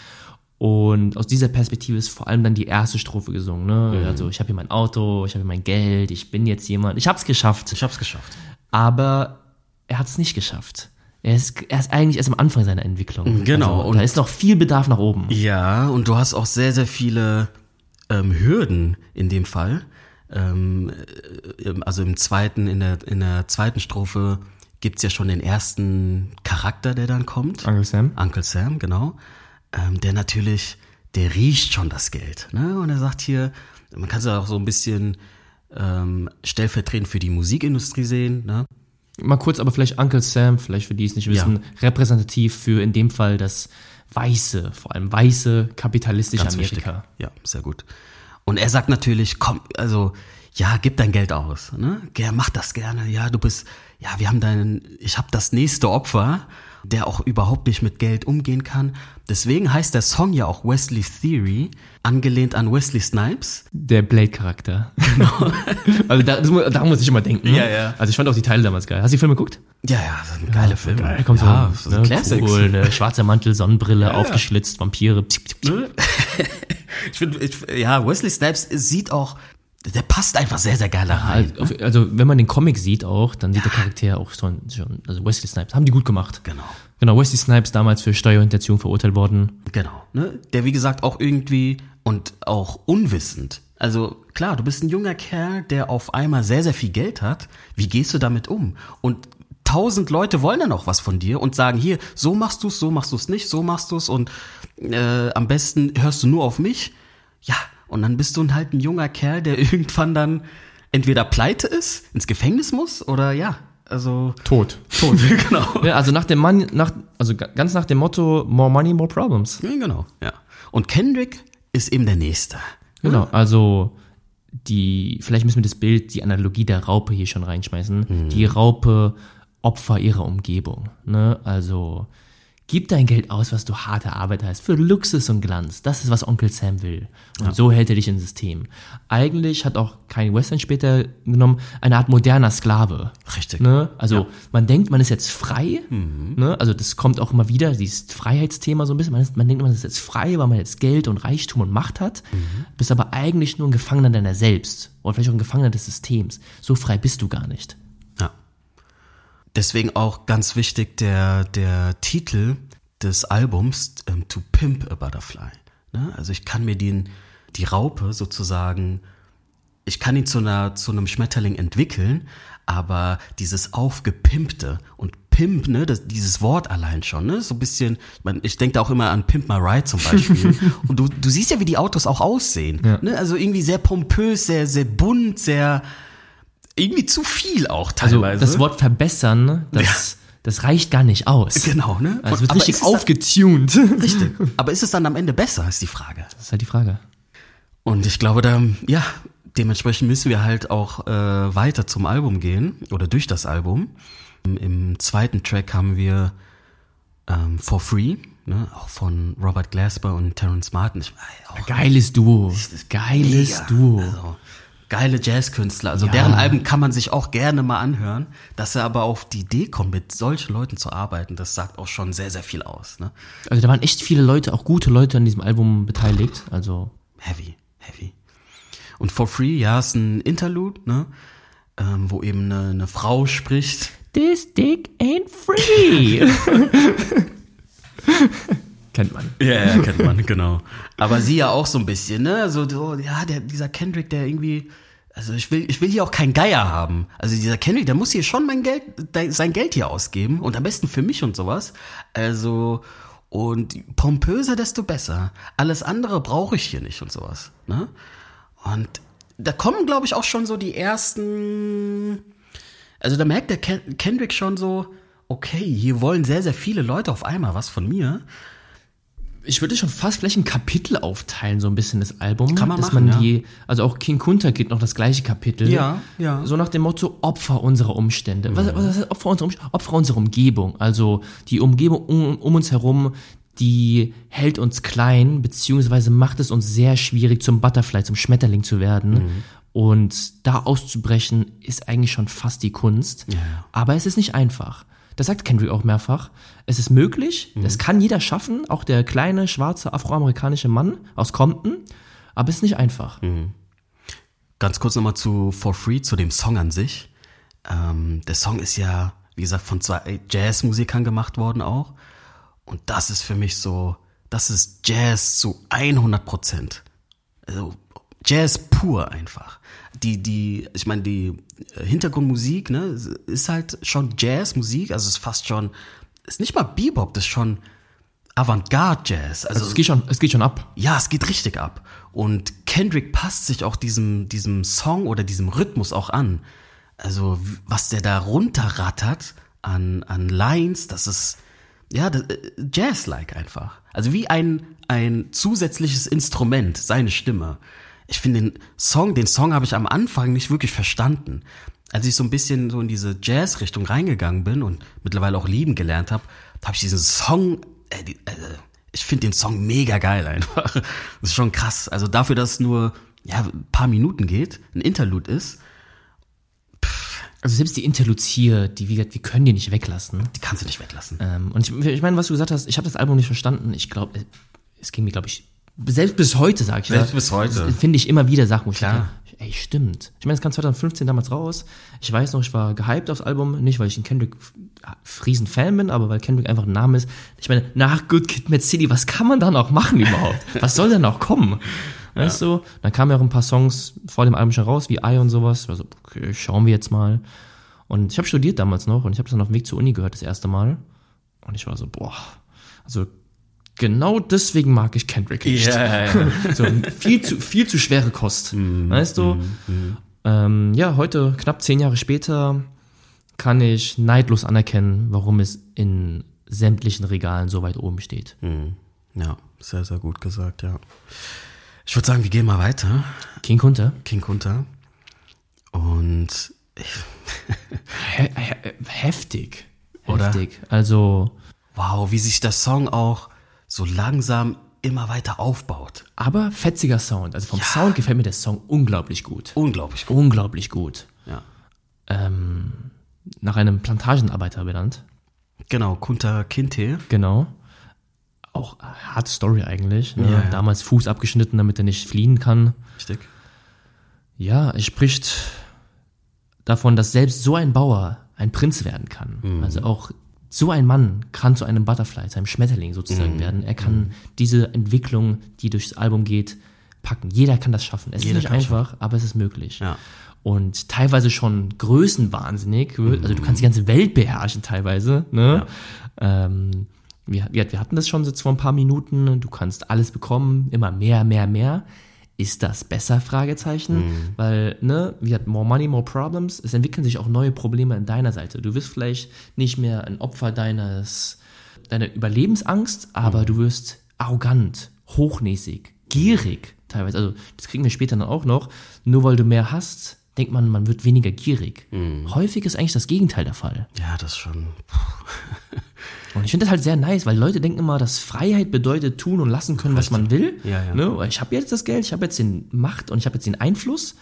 Und aus dieser Perspektive ist vor allem dann die erste Strophe gesungen. Ne? Mhm. Also ich habe hier mein Auto, ich habe hier mein Geld, ich bin jetzt jemand. Ich hab's geschafft. Ich hab's geschafft. Aber er hat's nicht geschafft. Er ist, er ist eigentlich erst am Anfang seiner Entwicklung. Genau. Also, und da ist noch viel Bedarf nach oben. Ja, und du hast auch sehr, sehr viele ähm, Hürden in dem Fall. Ähm, also im zweiten, in der, in der zweiten Strophe gibt's ja schon den ersten Charakter, der dann kommt. Uncle Sam. Uncle Sam, genau. Ähm, der natürlich, der riecht schon das Geld. Ne? Und er sagt hier, man kann es ja auch so ein bisschen ähm, stellvertretend für die Musikindustrie sehen, ne? Mal kurz, aber vielleicht Uncle Sam, vielleicht für die es nicht wissen, ja. repräsentativ für in dem Fall das weiße, vor allem weiße kapitalistische Ganz Amerika. Wichtig. Ja, sehr gut. Und er sagt natürlich, komm, also, ja, gib dein Geld aus, ne? Ja, mach das gerne. Ja, du bist, ja, wir haben deinen, ich habe das nächste Opfer, der auch überhaupt nicht mit Geld umgehen kann. Deswegen heißt der Song ja auch Wesley's Theory, angelehnt an Wesley Snipes. Der Blade-Charakter. Genau. Also da, das, da muss ich immer denken. Ja, ja. Also ich fand auch die Teile damals geil. Hast du die Filme geguckt? Ja, ja, das sind geile ja, Filme. Geil. Kommt ja, so, so ne, Classics. Cool, ne, schwarzer Mantel, Sonnenbrille, ja, aufgeschlitzt, Vampire. ich finde, ja, Wesley Snipes sieht auch, der passt einfach sehr, sehr geil da rein. Also, also wenn man den Comic sieht auch, dann sieht ja. der Charakter auch schon, also Wesley Snipes, haben die gut gemacht. Genau. Genau, Wesley Snipes damals für Steuerhinterziehung verurteilt worden. Genau, ne? Der wie gesagt auch irgendwie und auch unwissend. Also klar, du bist ein junger Kerl, der auf einmal sehr, sehr viel Geld hat. Wie gehst du damit um? Und tausend Leute wollen dann auch was von dir und sagen, hier, so machst du's, so machst du's nicht, so machst du's und äh, am besten hörst du nur auf mich. Ja, und dann bist du halt ein junger Kerl, der irgendwann dann entweder pleite ist, ins Gefängnis muss oder ja, also tot. Tot, genau. Ja, also nach dem Mann, nach, also ganz nach dem Motto More Money, More Problems. Ja, genau, ja. Und Kendrick ist eben der Nächste. Genau, also die, vielleicht müssen wir das Bild, die Analogie der Raupe hier schon reinschmeißen. Mhm. Die Raupe Opfer ihrer Umgebung. Ne? Also gib dein Geld aus, was du hart erarbeitet hast, für Luxus und Glanz. Das ist, was Onkel Sam will. Und ja. so hält er dich im System. Eigentlich hat auch Kanye West dann später genommen, eine Art moderner Sklave. Richtig. Ne? Also ja. man denkt, man ist jetzt frei. Mhm. Ne? Also das kommt auch immer wieder, dieses Freiheitsthema so ein bisschen. Man, ist, man denkt, man ist jetzt frei, weil man jetzt Geld und Reichtum und Macht hat. Mhm. Bist aber eigentlich nur ein Gefangener deiner selbst. Oder vielleicht auch ein Gefangener des Systems. So frei bist du gar nicht. Ja. Deswegen auch ganz wichtig der, der Titel des Albums, um, To Pimp a Butterfly. Ne? Also ich kann mir den, die Raupe sozusagen, ich kann ihn zu, einer, zu einem Schmetterling entwickeln, aber dieses Aufgepimpte und Pimp, ne, das, dieses Wort allein schon, ne, so ein bisschen, man, ich denke da auch immer an Pimp My Ride zum Beispiel. Und du, du siehst ja, wie die Autos auch aussehen. Ja. Ne? Also irgendwie sehr pompös, sehr, sehr bunt, sehr irgendwie zu viel auch teilweise. Also das Wort verbessern, das, ja. das reicht gar nicht aus. Genau, ne? Also es wird richtig aufgetunt. Dann, richtig. Aber ist es dann am Ende besser, ist die Frage. Das ist halt die Frage. Und ich glaube, da, ja, dementsprechend müssen wir halt auch äh, weiter zum Album gehen oder durch das Album. Im, im zweiten Track haben wir ähm, For Free, ne, auch von Robert Glasper und Terrence Martin. Ich, auch, Geiles Duo. Geiles mega. Duo. Also, geile Jazzkünstler, also ja. deren Alben kann man sich auch gerne mal anhören, dass er aber auf die Idee kommt, mit solchen Leuten zu arbeiten, das sagt auch schon sehr, sehr viel aus. Ne? Also da waren echt viele Leute, auch gute Leute an diesem Album beteiligt, also heavy, heavy. Und For Free, ja, ist ein Interlude, ne, ähm, wo eben eine, eine Frau spricht. This dick ain't free. Kennt man. Ja, yeah, kennt man, genau. Aber sie ja auch so ein bisschen, ne? Also, so, ja, der, dieser Kendrick, der irgendwie, also ich will, ich will hier auch keinen Geier haben. Also dieser Kendrick, der muss hier schon mein Geld, sein Geld hier ausgeben und am besten für mich und sowas. Also, und pompöser, desto besser. Alles andere brauche ich hier nicht und sowas, ne? Und da kommen, glaube ich, auch schon so die ersten, also da merkt der Ken- Kendrick schon so, okay, hier wollen sehr, sehr viele Leute auf einmal was von mir. Ich würde schon fast vielleicht ein Kapitel aufteilen, so ein bisschen das Album. Kann man dass machen, man ja. die, also auch King Kunta geht noch das gleiche Kapitel. Ja, ja. So nach dem Motto Opfer unserer Umstände. Was, was heißt Opfer unserer Umstände? Opfer unserer Umgebung. Also die Umgebung um, um uns herum, die hält uns klein, beziehungsweise macht es uns sehr schwierig, zum Butterfly, zum Schmetterling zu werden. Mhm. Und da auszubrechen, ist eigentlich schon fast die Kunst. Ja. Aber es ist nicht einfach. Das sagt Kendrick auch mehrfach. Es ist möglich, mhm. das kann jeder schaffen, auch der kleine, schwarze, afroamerikanische Mann aus Compton, aber es ist nicht einfach. Mhm. Ganz kurz nochmal zu For Free, zu dem Song an sich. Ähm, der Song ist ja, wie gesagt, von zwei Jazzmusikern gemacht worden auch. Und das ist für mich so, das ist Jazz zu hundert Prozent. Also Jazz pur einfach. Die, die, ich meine, die Hintergrundmusik, ne, ist halt schon Jazzmusik, also es ist fast schon, ist nicht mal Bebop, das ist schon Avantgarde-Jazz. Also, also es geht schon, es geht schon ab. Ja, es geht richtig ab. Und Kendrick passt sich auch diesem, diesem Song oder diesem Rhythmus auch an. Also was der da runterrattert an, an Lines, das ist, ja, das, Jazz-like einfach. Also wie ein, ein zusätzliches Instrument, seine Stimme. Ich finde den Song, den Song habe ich am Anfang nicht wirklich verstanden. Als ich so ein bisschen so in diese Jazz-Richtung reingegangen bin und mittlerweile auch lieben gelernt habe, habe ich diesen Song, äh, die, äh, ich finde den Song mega geil einfach. Das ist schon krass. Also dafür, dass es nur ja, ein paar Minuten geht, ein Interlude ist. Pff. Also selbst die Interludes hier, die wir, wir können die nicht weglassen. Die kannst du nicht weglassen. Ähm, und ich, ich meine, was du gesagt hast, ich habe das Album nicht verstanden. Ich glaube, es ging mir, glaube ich, selbst bis heute, sag ich. Selbst bis heute. Finde ich immer wieder Sachen, wo ich Klar. denke, ey, stimmt. Ich meine, es kam zwanzig fünfzehn damals raus. Ich weiß noch, ich war gehypt aufs Album. Nicht, weil ich ein Kendrick riesen Fan bin, aber weil Kendrick einfach ein Name ist. Ich meine, nach Good Kid, Mad City, was kann man da noch machen überhaupt? Was soll denn noch kommen? Ja. Weißt du? Dann kamen ja auch ein paar Songs vor dem Album schon raus, wie I und sowas. Also, okay, schauen wir jetzt mal. Und ich habe studiert damals noch und ich habe das dann auf dem Weg zur Uni gehört, das erste Mal. Und ich war so, boah, also genau deswegen mag ich Kendrick nicht. Ja, ja, ja. So viel zu, viel zu schwere Kost. Mm, weißt du? Mm, mm. Ähm, ja, heute, knapp zehn Jahre später, kann ich neidlos anerkennen, warum es in sämtlichen Regalen so weit oben steht. Mm. Ja, sehr, sehr gut gesagt, ja. Ich würde sagen, wir gehen mal weiter. King Kunta. King Kunta. Und He he heftig. Oder? Heftig. Also. Wow, wie sich der Song auch so langsam immer weiter aufbaut. Aber fetziger Sound. Also vom ja. Sound gefällt mir der Song unglaublich gut. Unglaublich gut. Unglaublich gut. Ja. Ähm, nach einem Plantagenarbeiter benannt. Genau, Kunta Kinte. Genau. Auch harte Story eigentlich. Ne? Ja, ja. Damals Fuß abgeschnitten, damit er nicht fliehen kann. Richtig. Ja, es spricht davon, dass selbst so ein Bauer ein Prinz werden kann. Mhm. Also auch so ein Mann kann zu einem Butterfly, zu einem Schmetterling sozusagen mhm. werden. Er kann mhm. diese Entwicklung, die durchs Album geht, packen. Jeder kann das schaffen. Es Jeder ist nicht einfach, schaffen. Aber es ist möglich. Ja. Und teilweise schon größenwahnsinnig. Mhm. Also du kannst die ganze Welt beherrschen teilweise. Ne? Ja. Ähm, wir, wir hatten das schon jetzt vor ein paar Minuten. Du kannst alles bekommen, immer mehr, mehr, mehr. Ist das besser? Fragezeichen. Mhm. Weil, ne, wir hatten more money, more problems. Es entwickeln sich auch neue Probleme an deiner Seite. Du wirst vielleicht nicht mehr ein Opfer deines, deiner Überlebensangst, aber mhm. du wirst arrogant, hochnäsig, gierig teilweise. Also, das kriegen wir später dann auch noch. Nur weil du mehr hast, denkt man, man wird weniger gierig. Mhm. Häufig ist eigentlich das Gegenteil der Fall. Ja, das schon. Und ich finde das halt sehr nice, weil Leute denken immer, dass Freiheit bedeutet, tun und lassen können, was man will. Ja, ja. Ne? Ich habe jetzt das Geld, ich habe jetzt die Macht und ich habe jetzt den Einfluss.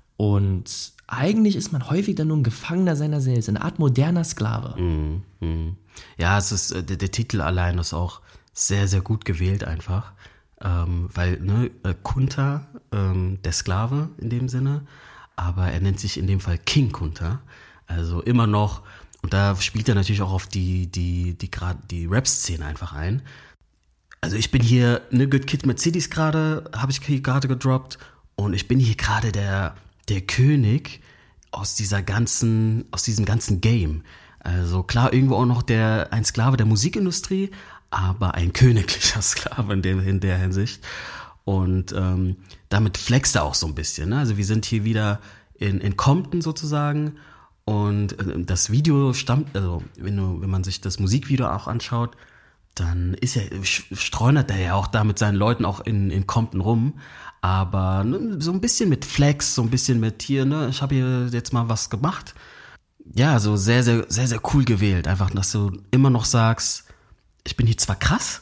Und eigentlich ist man häufig dann nur ein Gefangener seiner selbst, eine Art moderner Sklave. Mm, mm. Ja, es ist, der, der Titel allein ist auch sehr, sehr gut gewählt einfach. Ähm, weil, ne, Kunta, ähm, der Sklave in dem Sinne, aber er nennt sich in dem Fall King Kunta. Also immer noch. Und da spielt er natürlich auch auf die, die, die, gerade die Rap-Szene einfach ein. Also ich bin hier, ne, Good Kid Mercedes gerade, habe ich hier gerade gedroppt. Und ich bin hier gerade der, der König aus dieser ganzen, aus diesem ganzen Game. Also klar, irgendwo auch noch der, ein Sklave der Musikindustrie, aber ein königlicher Sklave in der, in der Hinsicht. Und ähm, damit flext er auch so ein bisschen. Ne? Also wir sind hier wieder in, in Compton sozusagen. Und das Video stammt, also wenn du, wenn man sich das Musikvideo auch anschaut, dann ist er, streunert er ja auch da mit seinen Leuten auch in, in Compton rum. Aber ne, so ein bisschen mit Flex, so ein bisschen mit hier, ne, ich habe hier jetzt mal was gemacht. Ja, so sehr, sehr, sehr, sehr cool gewählt. Einfach, dass du immer noch sagst, ich bin hier zwar krass,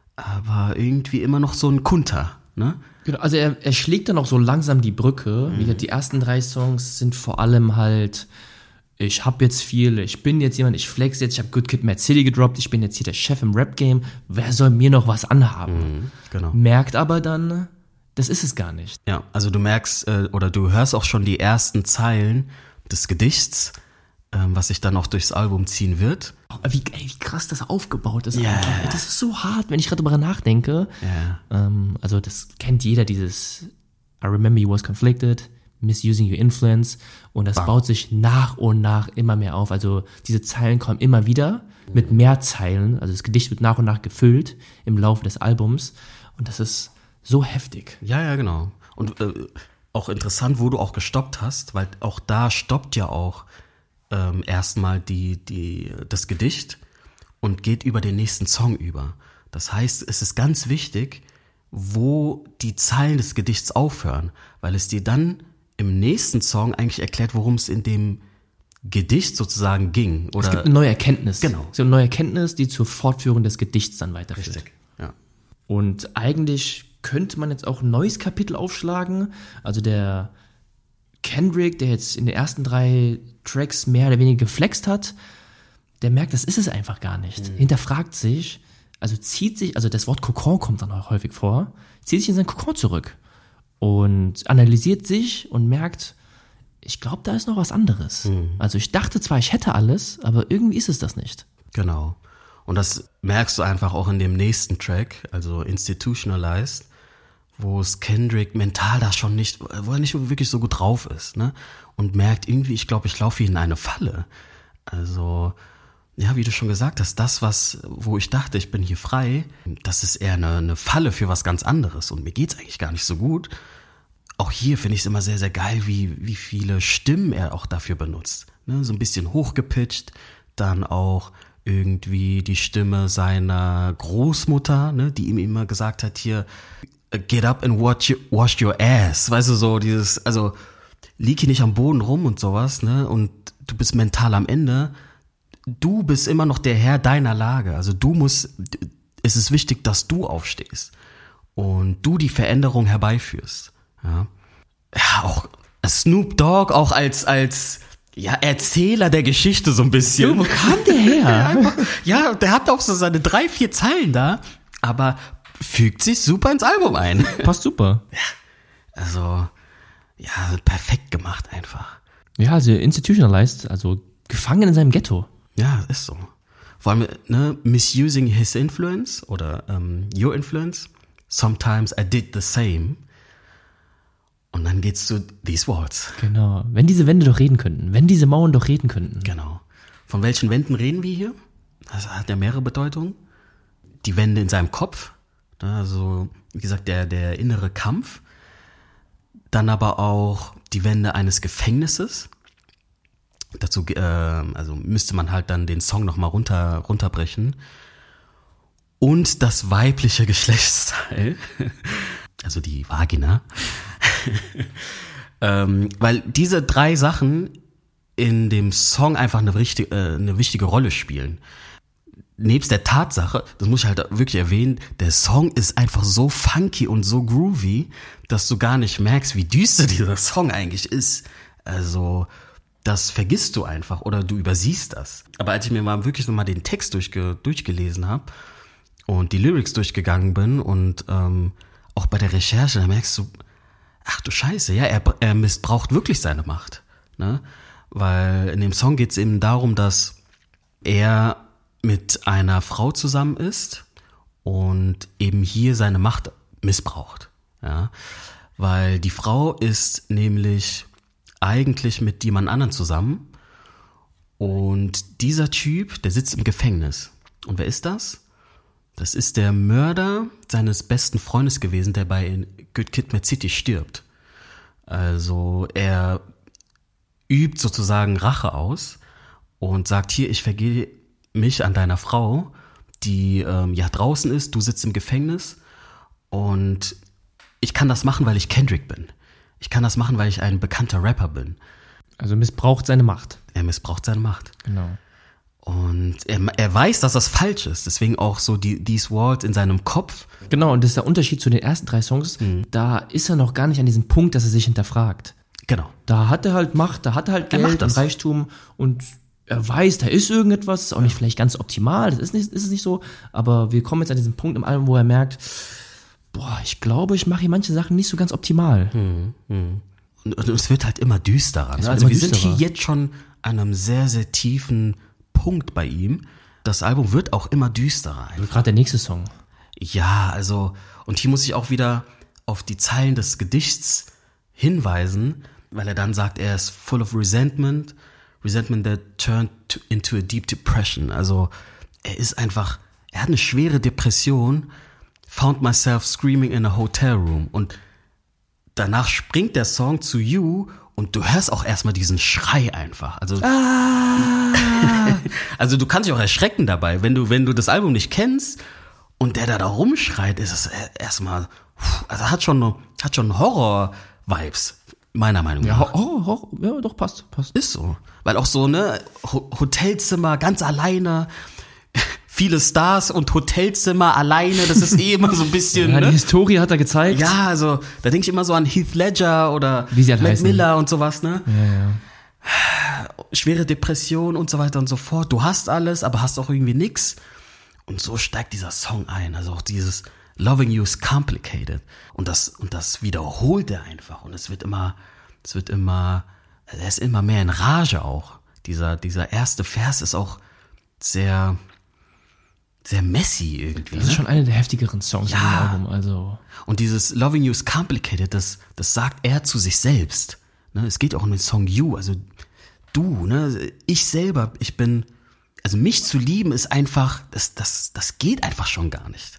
aber irgendwie immer noch so ein Kunta, ne? Genau, also er, er schlägt dann auch so langsam die Brücke. Mhm. Wie gesagt, die ersten drei Songs sind vor allem halt, ich hab jetzt viel, ich bin jetzt jemand, ich flex jetzt, ich hab Good Kid Mad City gedroppt, ich bin jetzt hier der Chef im Rap-Game, wer soll mir noch was anhaben? Mhm, genau. Merkt aber dann, das ist es gar nicht. Ja, also du merkst, äh, oder du hörst auch schon die ersten Zeilen des Gedichts, ähm, was sich dann auch durchs Album ziehen wird. Wie, ey, wie krass das aufgebaut ist. Yeah. Einfach. Das ist so hart, wenn ich gerade darüber nachdenke. Yeah. Ähm, also das kennt jeder, dieses I remember you was conflicted, misusing your influence. Und das Bam. baut sich nach und nach immer mehr auf. Also diese Zeilen kommen immer wieder mit mehr Zeilen. Also das Gedicht wird nach und nach gefüllt im Laufe des Albums. Und das ist so heftig. Ja, ja, genau. Und äh, auch interessant, wo du auch gestoppt hast, weil auch da stoppt ja auch ähm, erstmal die, die, das Gedicht und geht über den nächsten Song über. Das heißt, es ist ganz wichtig, wo die Zeilen des Gedichts aufhören, weil es dir dann im nächsten Song eigentlich erklärt, worum es in dem Gedicht sozusagen ging. Oder es gibt eine neue Erkenntnis. Genau. Es gibt eine neue Erkenntnis, die zur Fortführung des Gedichts dann weiterführt. Richtig, ja. Und eigentlich könnte man jetzt auch ein neues Kapitel aufschlagen. Also der Kendrick, der jetzt in den ersten drei Tracks mehr oder weniger geflext hat, der merkt, das ist es einfach gar nicht. Mhm. Hinterfragt sich, also zieht sich, also das Wort Kokon kommt dann auch häufig vor, zieht sich in sein Kokon zurück und analysiert sich und merkt, ich glaube, da ist noch was anderes. Mhm. Also ich dachte zwar, ich hätte alles, aber irgendwie ist es das nicht. Genau. Und das merkst du einfach auch in dem nächsten Track, also Institutionalized, wo es Kendrick mental da schon nicht, wo er nicht wirklich so gut drauf ist, ne? Und merkt irgendwie, ich glaube, ich laufe hier in eine Falle. Also, ja, wie du schon gesagt hast, das, was, wo ich dachte, ich bin hier frei, das ist eher eine, eine Falle für was ganz anderes. Und mir geht's eigentlich gar nicht so gut. Auch hier finde ich es immer sehr, sehr geil, wie, wie viele Stimmen er auch dafür benutzt. Ne? So ein bisschen hochgepitcht, dann auch irgendwie die Stimme seiner Großmutter, ne, die ihm immer gesagt hat, hier, get up and wash your, wash your ass. Weißt du, so dieses, also lieg hier nicht am Boden rum und sowas, ne? Und du bist mental am Ende. Du bist immer noch der Herr deiner Lage. Also du musst, es ist wichtig, dass du aufstehst und du die Veränderung herbeiführst. Ja, ja auch Snoop Dogg auch als, als ja, Erzähler der Geschichte so ein bisschen. Wo kam der her? Einfach, ja, der hat auch so seine drei, vier Zeilen da, aber fügt sich super ins Album ein. Passt super. Ja, also, ja, perfekt gemacht einfach. Ja, also institutionalized, also gefangen in seinem Ghetto. Ja, ist so. Vor allem, ne, misusing his influence oder um, your influence. Sometimes I did the same. Und dann geht's zu These Walls. Genau. Wenn diese Wände doch reden könnten. Wenn diese Mauern doch reden könnten. Genau. Von welchen Wänden reden wir hier? Das hat ja mehrere Bedeutungen. Die Wände in seinem Kopf. Also, wie gesagt, der, der innere Kampf. Dann aber auch die Wände eines Gefängnisses. Dazu, äh, also müsste man halt dann den Song nochmal runter, runterbrechen. Und das weibliche Geschlechtsteil. Also die Vagina. ähm, weil diese drei Sachen in dem Song einfach eine, richtig, äh, eine wichtige Rolle spielen. Nebst der Tatsache, das muss ich halt wirklich erwähnen, der Song ist einfach so funky und so groovy, dass du gar nicht merkst, wie düster dieser Song eigentlich ist. Also, das vergisst du einfach oder du übersiehst das. Aber als ich mir mal wirklich nochmal den Text durchge- durchgelesen habe und die Lyrics durchgegangen bin und ähm, auch bei der Recherche, da merkst du, ach du Scheiße, ja, er, er missbraucht wirklich seine Macht. Ne? Weil in dem Song geht es eben darum, dass er mit einer Frau zusammen ist und eben hier seine Macht missbraucht. Ja? Weil die Frau ist nämlich eigentlich mit jemand anderen zusammen und dieser Typ, der sitzt im Gefängnis. Und wer ist das? Das ist der Mörder seines besten Freundes gewesen, der bei Good Kid, Mad City stirbt. Also er übt sozusagen Rache aus und sagt, hier, ich vergehe mich an deiner Frau, die ähm, ja draußen ist, du sitzt im Gefängnis und ich kann das machen, weil ich Kendrick bin. Ich kann das machen, weil ich ein bekannter Rapper bin. Also missbraucht seine Macht. Er missbraucht seine Macht. Genau. Und er, er weiß, dass das falsch ist. Deswegen auch so die These Walls in seinem Kopf. Genau, und das ist der Unterschied zu den ersten drei Songs. Mhm. Da ist er noch gar nicht an diesem Punkt, dass er sich hinterfragt. Genau. Da hat er halt Macht, da hat er halt Geld und Reichtum und er weiß, da ist irgendetwas, ist auch nicht vielleicht ganz optimal, das ist, nicht, ist es nicht so, aber wir kommen jetzt an diesen Punkt im Album, wo er merkt, boah, ich glaube, ich mache hier manche Sachen nicht so ganz optimal. Hm, hm. Und, und es wird halt immer düsterer. Ne? Also wir düsterer. sind hier jetzt schon an einem sehr, sehr tiefen Punkt bei ihm. Das Album wird auch immer düsterer. Also gerade der nächste Song. Ja, also, und hier muss ich auch wieder auf die Zeilen des Gedichts hinweisen, weil er dann sagt, er ist full of resentment, resentment that turned to, into a deep depression. Also er ist einfach, er hat eine schwere Depression, found myself screaming in a hotel room. Und danach springt der Song zu You und du hörst auch erstmal diesen Schrei einfach. Also, ah. Also du kannst dich auch erschrecken dabei, wenn du, wenn du das Album nicht kennst und der da da rumschreit, ist es erstmal, also hat schon, hat schon Horror-Vibes. Meiner Meinung nach. Ja, Horror, Horror, ja, doch, passt, passt. Ist so. Weil auch so, ne, Hotelzimmer, ganz alleine, viele Stars und Hotelzimmer alleine, das ist eh immer so ein bisschen, ja, ne? Die Historie hat er gezeigt. Ja, also, da denke ich immer so an Heath Ledger oder Wie sie halt Mac heißen. Miller und sowas, ne? Ja, ja. Schwere Depression und so weiter und so fort. Du hast alles, aber hast auch irgendwie nix. Und so steigt dieser Song ein. Also auch dieses Loving You is complicated. Und das, und das wiederholt er einfach. Und es wird immer, es wird immer, er ist immer mehr in Rage auch. Dieser, dieser erste Vers ist auch sehr, sehr messy irgendwie. Das ist ne? schon einer der heftigeren Songs ja. in dem Album, also. Und dieses Loving You is complicated, das, das sagt er zu sich selbst. Ne? Es geht auch um den Song You, also du, ne? Ich selber, ich bin, also mich zu lieben ist einfach, das, das, das geht einfach schon gar nicht.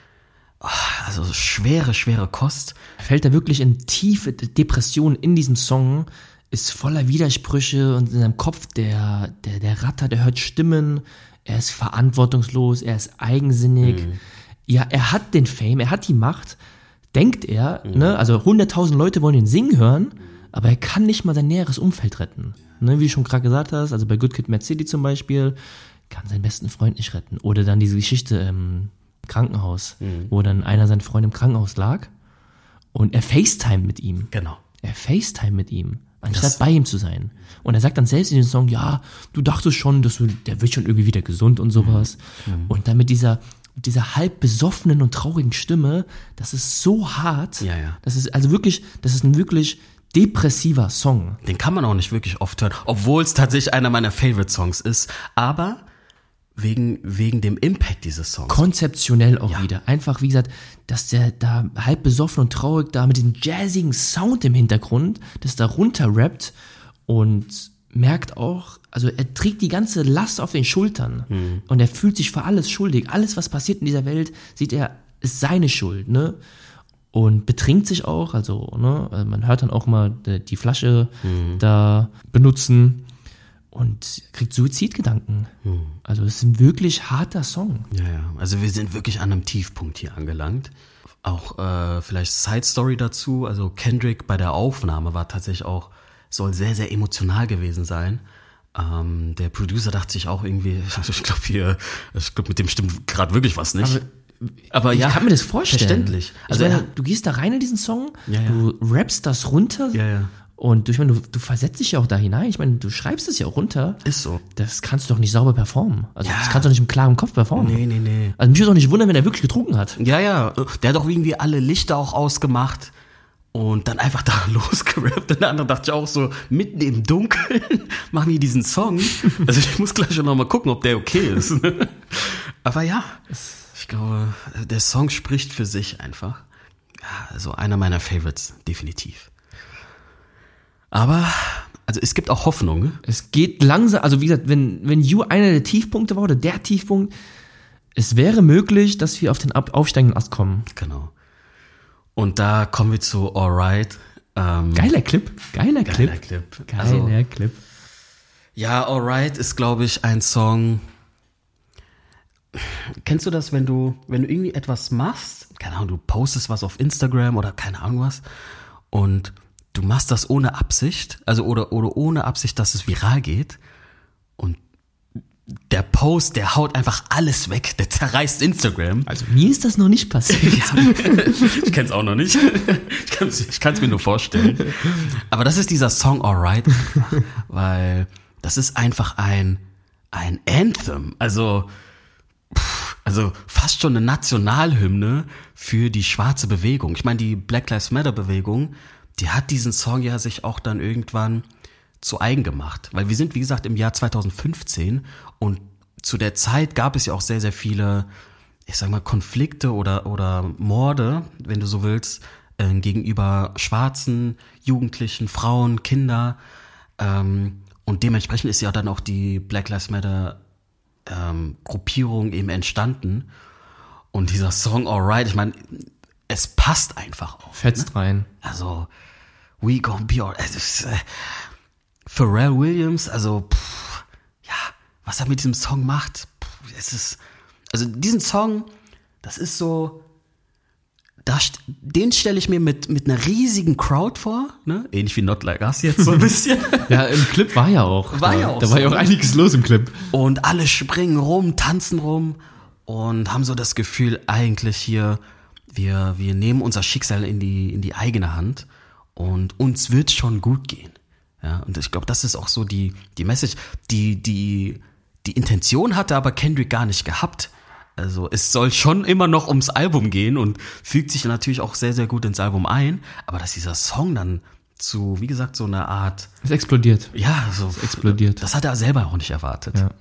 Also schwere, schwere Kost. Fällt er wirklich in tiefe Depressionen in diesem Song, ist voller Widersprüche und in seinem Kopf, der, der, der Ratter, der hört Stimmen, er ist verantwortungslos, er ist eigensinnig. Mhm. Ja, er hat den Fame, er hat die Macht, denkt er, Mhm. ne, also hunderttausend Leute wollen ihn singen hören, aber er kann nicht mal sein näheres Umfeld retten. Ne, wie du schon gerade gesagt hast, also bei Good Kid, Mad City zum Beispiel, kann seinen besten Freund nicht retten. Oder dann diese Geschichte im Krankenhaus, Mhm. wo dann einer seiner Freunde im Krankenhaus lag und er FaceTime mit ihm. Genau. Er FaceTime mit ihm, anstatt Das- bei ihm zu sein. Und er sagt dann selbst in dem Song, ja, du dachtest schon, dass du, der wird schon irgendwie wieder gesund und sowas. Mhm. Und dann mit dieser, mit dieser halb besoffenen und traurigen Stimme, das ist so hart. Ja, ja. Das ist also wirklich, das ist ein wirklich depressiver Song. Den kann man auch nicht wirklich oft hören, obwohl es tatsächlich einer meiner Favorite-Songs ist. Aber wegen, wegen dem Impact dieses Songs. Konzeptionell auch Ja. wieder. Einfach, wie gesagt, dass der da halb besoffen und traurig da mit diesem jazzigen Sound im Hintergrund, das da runter rappt und merkt auch, also er trägt die ganze Last auf den Schultern Mhm. und er fühlt sich für alles schuldig. Alles, was passiert in dieser Welt, sieht er, ist seine Schuld, ne? Und betrinkt sich auch, also, ne, also man hört dann auch mal die, die Flasche Mhm. da benutzen und kriegt Suizidgedanken. Mhm. Also es ist ein wirklich harter Song. Ja, ja. Also wir sind wirklich an einem Tiefpunkt hier angelangt. Auch äh, vielleicht Side Story dazu. Also Kendrick bei der Aufnahme war tatsächlich auch, soll sehr, sehr emotional gewesen sein. Ähm, der Producer dachte sich auch irgendwie, ich glaube hier, ich glaube mit dem stimmt gerade wirklich was nicht. Aber- Aber Ich ja, kann mir das vorstellen. verständlich. Also Also meine, er- du gehst da rein in diesen Song, Ja, ja. du rappst das runter Ja, ja. und du, ich meine, du, du versetzt dich ja auch da hinein. Ich meine, du schreibst es ja auch runter. Ist so. Das kannst du doch nicht sauber performen. Also Ja. das kannst du doch nicht im klaren Kopf performen. Nee, nee, nee. Also mich würde auch nicht wundern, wenn er wirklich getrunken hat. Ja, ja, der hat auch irgendwie alle Lichter auch ausgemacht und dann einfach da losgerappt. Und der andere dachte ich auch so, mitten im Dunkeln machen die diesen Song. Also ich muss gleich schon noch mal gucken, ob der okay ist. Aber ja, ich glaube, der Song spricht für sich einfach. Ja, also einer meiner Favorites, definitiv. Aber, also es gibt auch Hoffnung. Es geht langsam, also wie gesagt, wenn, wenn You einer der Tiefpunkte war oder der Tiefpunkt, es wäre möglich, dass wir auf den ab- aufsteigenden Ast kommen. Genau. Und da kommen wir zu Alright. Ähm, Geiler Clip, geiler, Geiler Clip. Clip. Geiler Also, Clip. ja, Alright ist, glaube ich, ein Song. Kennst du das, wenn du, wenn du irgendwie etwas machst, keine Ahnung, du postest was auf Instagram oder keine Ahnung was und du machst das ohne Absicht, also oder, oder ohne Absicht, dass es viral geht und der Post, der haut einfach alles weg, der zerreißt Instagram. Also mir ist das noch nicht passiert. Ich kenn's auch noch nicht. Ich kann's, ich kann's mir nur vorstellen. Aber das ist dieser Song Alright, weil das ist einfach ein, ein Anthem. Also, pff, also fast schon eine Nationalhymne für die schwarze Bewegung. Ich meine, die Black Lives Matter Bewegung, die hat diesen Song ja sich auch dann irgendwann zu eigen gemacht. Weil wir sind, wie gesagt, im Jahr zweitausendfünfzehn und zu der Zeit gab es ja auch sehr, sehr viele, ich sag mal, Konflikte oder, oder Morde, wenn du so willst, äh, gegenüber schwarzen, Jugendlichen, Frauen, Kinder. Ähm, und dementsprechend ist ja dann auch die Black Lives Matter ähm, Gruppierung eben entstanden. Und dieser Song Alright, ich meine, es passt einfach auch. Fetzt rein. Also, we gonna be alright. Es ist, äh, Pharrell Williams, also, pff, ja, was er mit diesem Song macht, pff, es ist, also diesen Song, das ist so, da, st- den stelle ich mir mit, mit einer riesigen Crowd vor, ne? Ähnlich wie Not Like Us jetzt so ein bisschen. Ja, im Clip war ja auch. War da, ja auch Da war ja auch so. einiges los im Clip. Und alle springen rum, tanzen rum und haben so das Gefühl, eigentlich hier, wir, wir nehmen unser Schicksal in die, in die eigene Hand und uns wird schon gut gehen. Ja, und ich glaube, das ist auch so die, die Message, die, die, die Intention hatte aber Kendrick gar nicht gehabt. Also es soll schon immer noch ums Album gehen und fügt sich natürlich auch sehr, sehr gut ins Album ein. Aber dass dieser Song dann zu, wie gesagt, so einer Art, Es explodiert. ja, so explodiert. Das hat er selber auch nicht erwartet. Ja.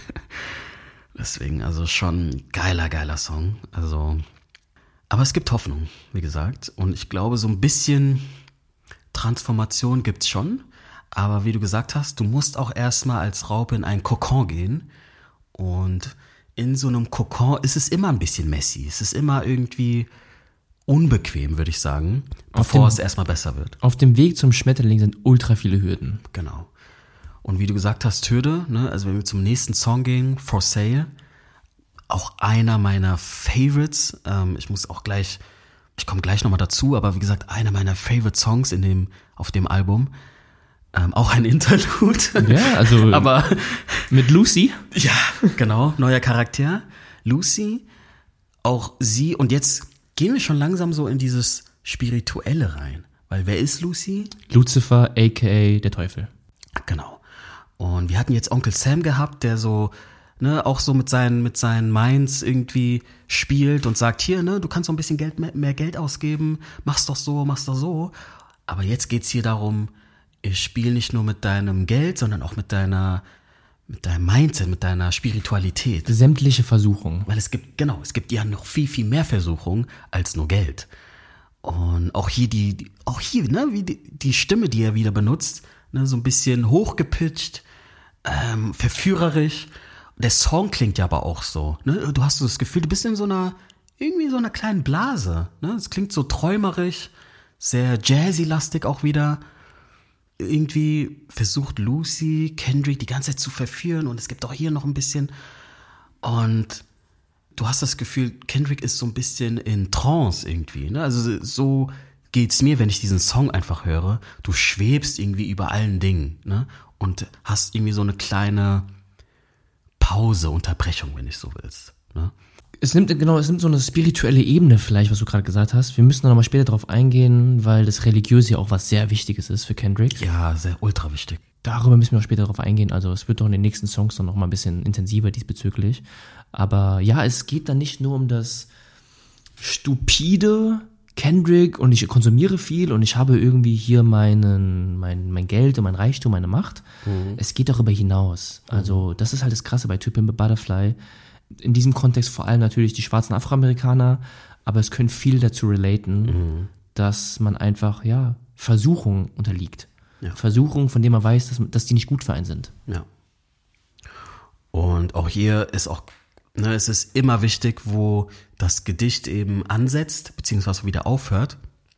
Deswegen, also schon geiler, geiler Song. Also, aber es gibt Hoffnung, wie gesagt. Und ich glaube, so ein bisschen Transformation gibt's schon. Aber wie du gesagt hast, du musst auch erstmal als Raupe in einen Kokon gehen. Und in so einem Kokon ist es immer ein bisschen messy. Es ist immer irgendwie unbequem, würde ich sagen, Auf bevor dem- es erstmal besser wird. Auf dem Weg zum Schmetterling sind ultra viele Hürden. Genau. Und wie du gesagt hast, Hürde, ne, also wenn wir zum nächsten Song gehen, For Sale, auch einer meiner Favorites. Ähm, ich muss auch gleich ich komme gleich nochmal dazu, aber wie gesagt, einer meiner Favorite Songs in dem, auf dem Album. Ähm, auch ein Interlude. Ja, also aber mit Lucy. Ja, genau, neuer Charakter. Lucy, auch sie, und jetzt gehen wir schon langsam so in dieses Spirituelle rein. Weil wer ist Lucy? Lucifer, aka der Teufel. Genau. Und wir hatten jetzt Onkel Sam gehabt, der so, ne, auch so mit seinen, mit seinen Minds irgendwie spielt und sagt, hier, ne, du kannst so ein bisschen Geld, mehr, mehr Geld ausgeben, mach's doch so, mach's doch so. Aber jetzt geht's hier darum, ich spiele nicht nur mit deinem Geld, sondern auch mit deiner, mit deinem Mindset, mit deiner Spiritualität. Sämtliche Versuchungen. Weil es gibt, genau, es gibt ja noch viel, viel mehr Versuchungen als nur Geld. Und auch hier die, die auch hier, ne, wie die, die Stimme, die er wieder benutzt, ne, so ein bisschen hochgepitcht, ähm, verführerisch. Der Song klingt ja aber auch so, ne? Du hast so das Gefühl, du bist in so einer, irgendwie so einer kleinen Blase, ne? Es klingt so träumerisch, sehr jazzy-lastig auch wieder. Irgendwie versucht Lucy, Kendrick die ganze Zeit zu verführen und es gibt auch hier noch ein bisschen. Und du hast das Gefühl, Kendrick ist so ein bisschen in Trance irgendwie, ne? Also so geht's mir, wenn ich diesen Song einfach höre. Du schwebst irgendwie über allen Dingen, ne? Und hast irgendwie so eine kleine Pause, Unterbrechung, wenn ich so willst, ne? Es nimmt, genau, es nimmt so eine spirituelle Ebene vielleicht, was du gerade gesagt hast. Wir müssen da nochmal später drauf eingehen, weil das Religiöse ja auch was sehr Wichtiges ist für Kendrick. Ja, sehr ultra wichtig. Darüber müssen wir auch später drauf eingehen. Also es wird doch in den nächsten Songs dann noch mal ein bisschen intensiver diesbezüglich. Aber ja, es geht dann nicht nur um das stupide Kendrick und ich konsumiere viel und ich habe irgendwie hier meinen, mein, mein Geld und mein Reichtum, meine Macht. Mhm. Es geht darüber hinaus. Also das ist halt das Krasse bei To Pimp a Butterfly. In diesem Kontext vor allem natürlich die schwarzen Afroamerikaner, aber es können viele dazu relaten, mhm. dass man einfach, ja, Versuchungen unterliegt. Ja. Versuchungen, von denen man weiß, dass, dass die nicht gut für einen sind. Ja. Und auch hier ist auch, ne, es ist immer wichtig, wo das Gedicht eben ansetzt, beziehungsweise wieder aufhört.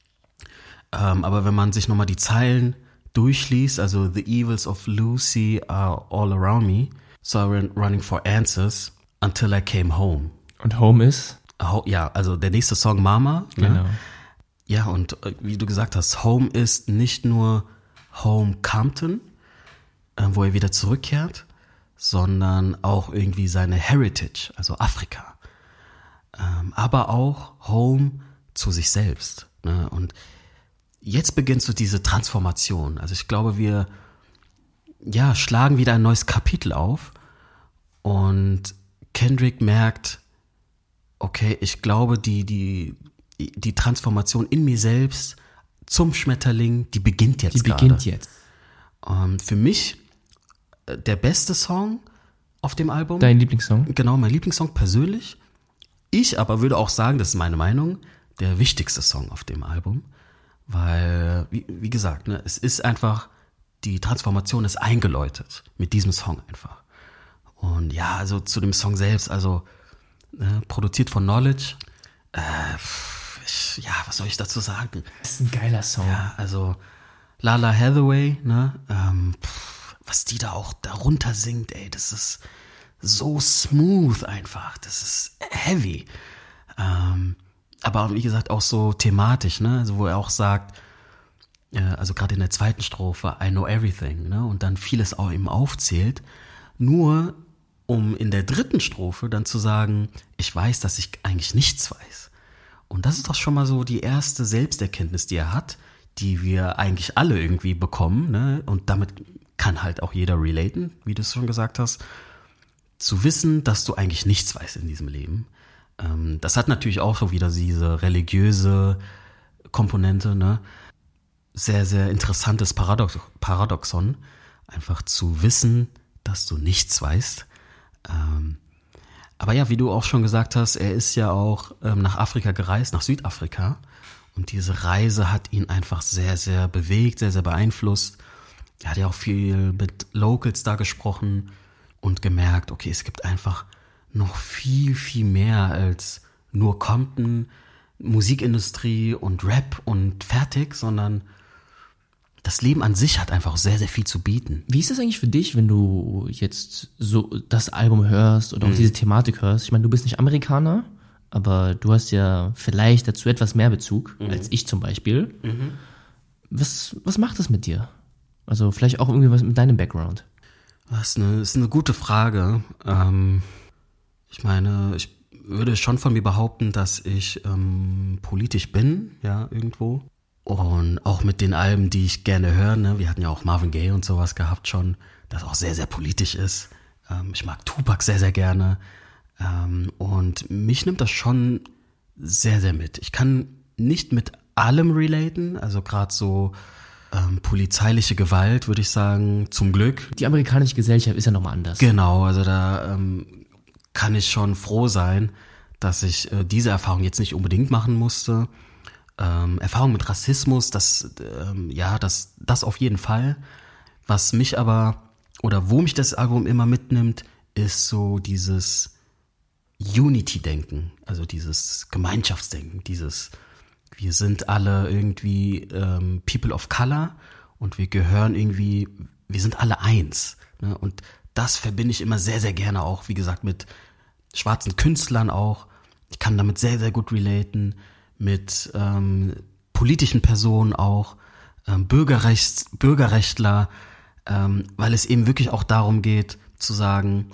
Ähm, aber wenn man sich nochmal die Zeilen durchliest, also The evils of Lucy are all around me, so I ran running for answers until I came home. Und Home ist? Ja, also der nächste Song Mama. Ne? Genau. Ja, und wie du gesagt hast, Home ist nicht nur Home Compton, äh, wo er wieder zurückkehrt, sondern auch irgendwie seine Heritage, also Afrika. Ähm, aber auch Home zu sich selbst. Ne? Und jetzt beginnt so diese Transformation. Also ich glaube, wir ja, schlagen wieder ein neues Kapitel auf und Kendrick merkt, okay, ich glaube, die, die, die Transformation in mir selbst zum Schmetterling, die beginnt jetzt gerade. Die beginnt jetzt. Ähm, für mich äh, der beste Song auf dem Album. Dein Lieblingssong? Genau, mein Lieblingssong persönlich. Ich aber würde auch sagen, das ist meine Meinung, der wichtigste Song auf dem Album. Weil, wie, wie gesagt, ne, es ist einfach, die Transformation ist eingeläutet mit diesem Song einfach. Und ja, also zu dem Song selbst, also ne, produziert von Knowledge. Äh, ich, ja, was soll ich dazu sagen? Das ist ein geiler Song. Ja, also Lala Hathaway, ne, ähm, pff, was die da auch darunter singt, ey, das ist so smooth einfach, das ist heavy. Ähm, aber wie gesagt auch so thematisch, ne, also wo er auch sagt, äh, also gerade in der zweiten Strophe, I know everything, ne, und dann vieles auch eben aufzählt, nur um in der dritten Strophe dann zu sagen, ich weiß, dass ich eigentlich nichts weiß. Und das ist doch schon mal so die erste Selbsterkenntnis, die er hat, die wir eigentlich alle irgendwie bekommen, ne? Und damit kann halt auch jeder relaten, wie du es schon gesagt hast, zu wissen, dass du eigentlich nichts weißt in diesem Leben. Ähm, das hat natürlich auch so wieder diese religiöse Komponente, ne? Sehr, sehr interessantes Paradox- Paradoxon, einfach zu wissen, dass du nichts weißt. Ähm, aber ja, wie du auch schon gesagt hast, er ist ja auch ähm, nach Afrika gereist, nach Südafrika. Und diese Reise hat ihn einfach sehr, sehr bewegt, sehr, sehr beeinflusst. Er hat ja auch viel mit Locals da gesprochen und gemerkt, okay, es gibt einfach noch viel, viel mehr als nur Compton, Musikindustrie und Rap und fertig, sondern das Leben an sich hat einfach sehr, sehr viel zu bieten. Wie ist das eigentlich für dich, wenn du jetzt so das Album hörst oder auch mhm. diese Thematik hörst? Ich meine, du bist nicht Amerikaner, aber du hast ja vielleicht dazu etwas mehr Bezug, mhm. als ich zum Beispiel. Mhm. Was, was macht das mit dir? Also vielleicht auch irgendwie was mit deinem Background. Das ist eine, ist eine gute Frage. Ähm, ich meine, ich würde schon von mir behaupten, dass ich ähm, politisch bin, ja, irgendwo. Und auch mit den Alben, die ich gerne höre, ne? Wir hatten ja auch Marvin Gaye und sowas gehabt schon, das auch sehr, sehr politisch ist. Ähm, ich mag Tupac sehr, sehr gerne. Ähm, und mich nimmt das schon sehr, sehr mit. Ich kann nicht mit allem relaten, also gerade so ähm, polizeiliche Gewalt, würde ich sagen, zum Glück. Die amerikanische Gesellschaft ist ja nochmal anders. Genau, also da ähm, kann ich schon froh sein, dass ich äh, diese Erfahrung jetzt nicht unbedingt machen musste. Ähm, Erfahrung mit Rassismus, das, ähm, ja, das, das auf jeden Fall. Was mich aber, oder wo mich das Album immer mitnimmt, ist so dieses Unity-Denken, also dieses Gemeinschaftsdenken, dieses, wir sind alle irgendwie ähm, People of Color und wir gehören irgendwie, wir sind alle eins. Ne? Und das verbinde ich immer sehr, sehr gerne auch, wie gesagt, mit schwarzen Künstlern auch. Ich kann damit sehr, sehr gut relaten. Mit ähm, politischen Personen auch, ähm, Bürgerrechts, Bürgerrechtler, ähm, weil es eben wirklich auch darum geht, zu sagen,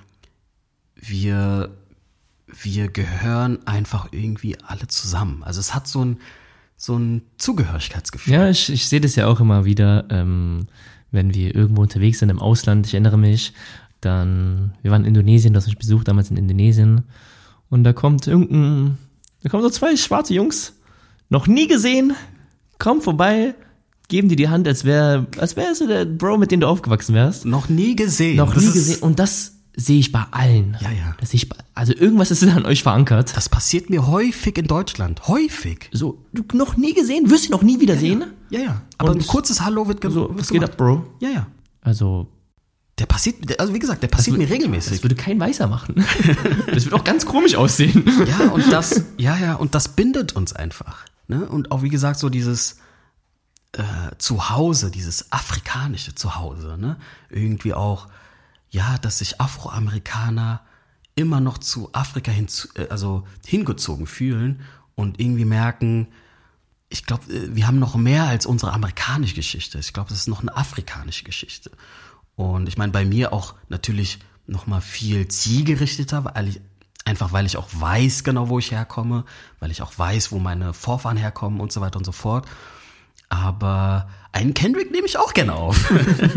wir, wir gehören einfach irgendwie alle zusammen. Also es hat so ein, so ein Zugehörigkeitsgefühl. Ja, ich, ich sehe das ja auch immer wieder, ähm, wenn wir irgendwo unterwegs sind im Ausland. Ich erinnere mich, dann, wir waren in Indonesien, das habe ich besucht, damals in Indonesien, und da kommt irgendein Da kommen so zwei schwarze Jungs, noch nie gesehen, kommen vorbei, geben dir die Hand, als wäre als wärst du der Bro, mit dem du aufgewachsen wärst. Noch nie gesehen. Noch das nie gesehen. Und das sehe ich bei allen. Ja, ja. Das sehe ich bei, also irgendwas ist an euch verankert. Das passiert mir häufig in Deutschland. Häufig. So, du noch nie gesehen, wirst du noch nie wieder ja, sehen. Ja, ja. ja. Aber und ein kurzes Hallo wird, ge- so, wird was gemacht. geht ab, Bro? Ja, ja. Also, der passiert, also wie gesagt, der passiert das mir regelmäßig. Das würde kein Weißer machen. Das würde auch ganz komisch aussehen. Ja, und das, ja, ja, und das bindet uns einfach. Ne? Und auch, wie gesagt, so dieses äh, Zuhause, dieses afrikanische Zuhause, ne? Irgendwie auch, ja, dass sich Afroamerikaner immer noch zu Afrika hin, also hingezogen fühlen und irgendwie merken, ich glaube, wir haben noch mehr als unsere amerikanische Geschichte. Ich glaube, das ist noch eine afrikanische Geschichte. Und ich meine, bei mir auch natürlich noch mal viel zielgerichteter, weil ich, einfach weil ich auch weiß genau, wo ich herkomme, weil ich auch weiß, wo meine Vorfahren herkommen und so weiter und so fort. Aber einen Kendrick nehme ich auch gerne auf.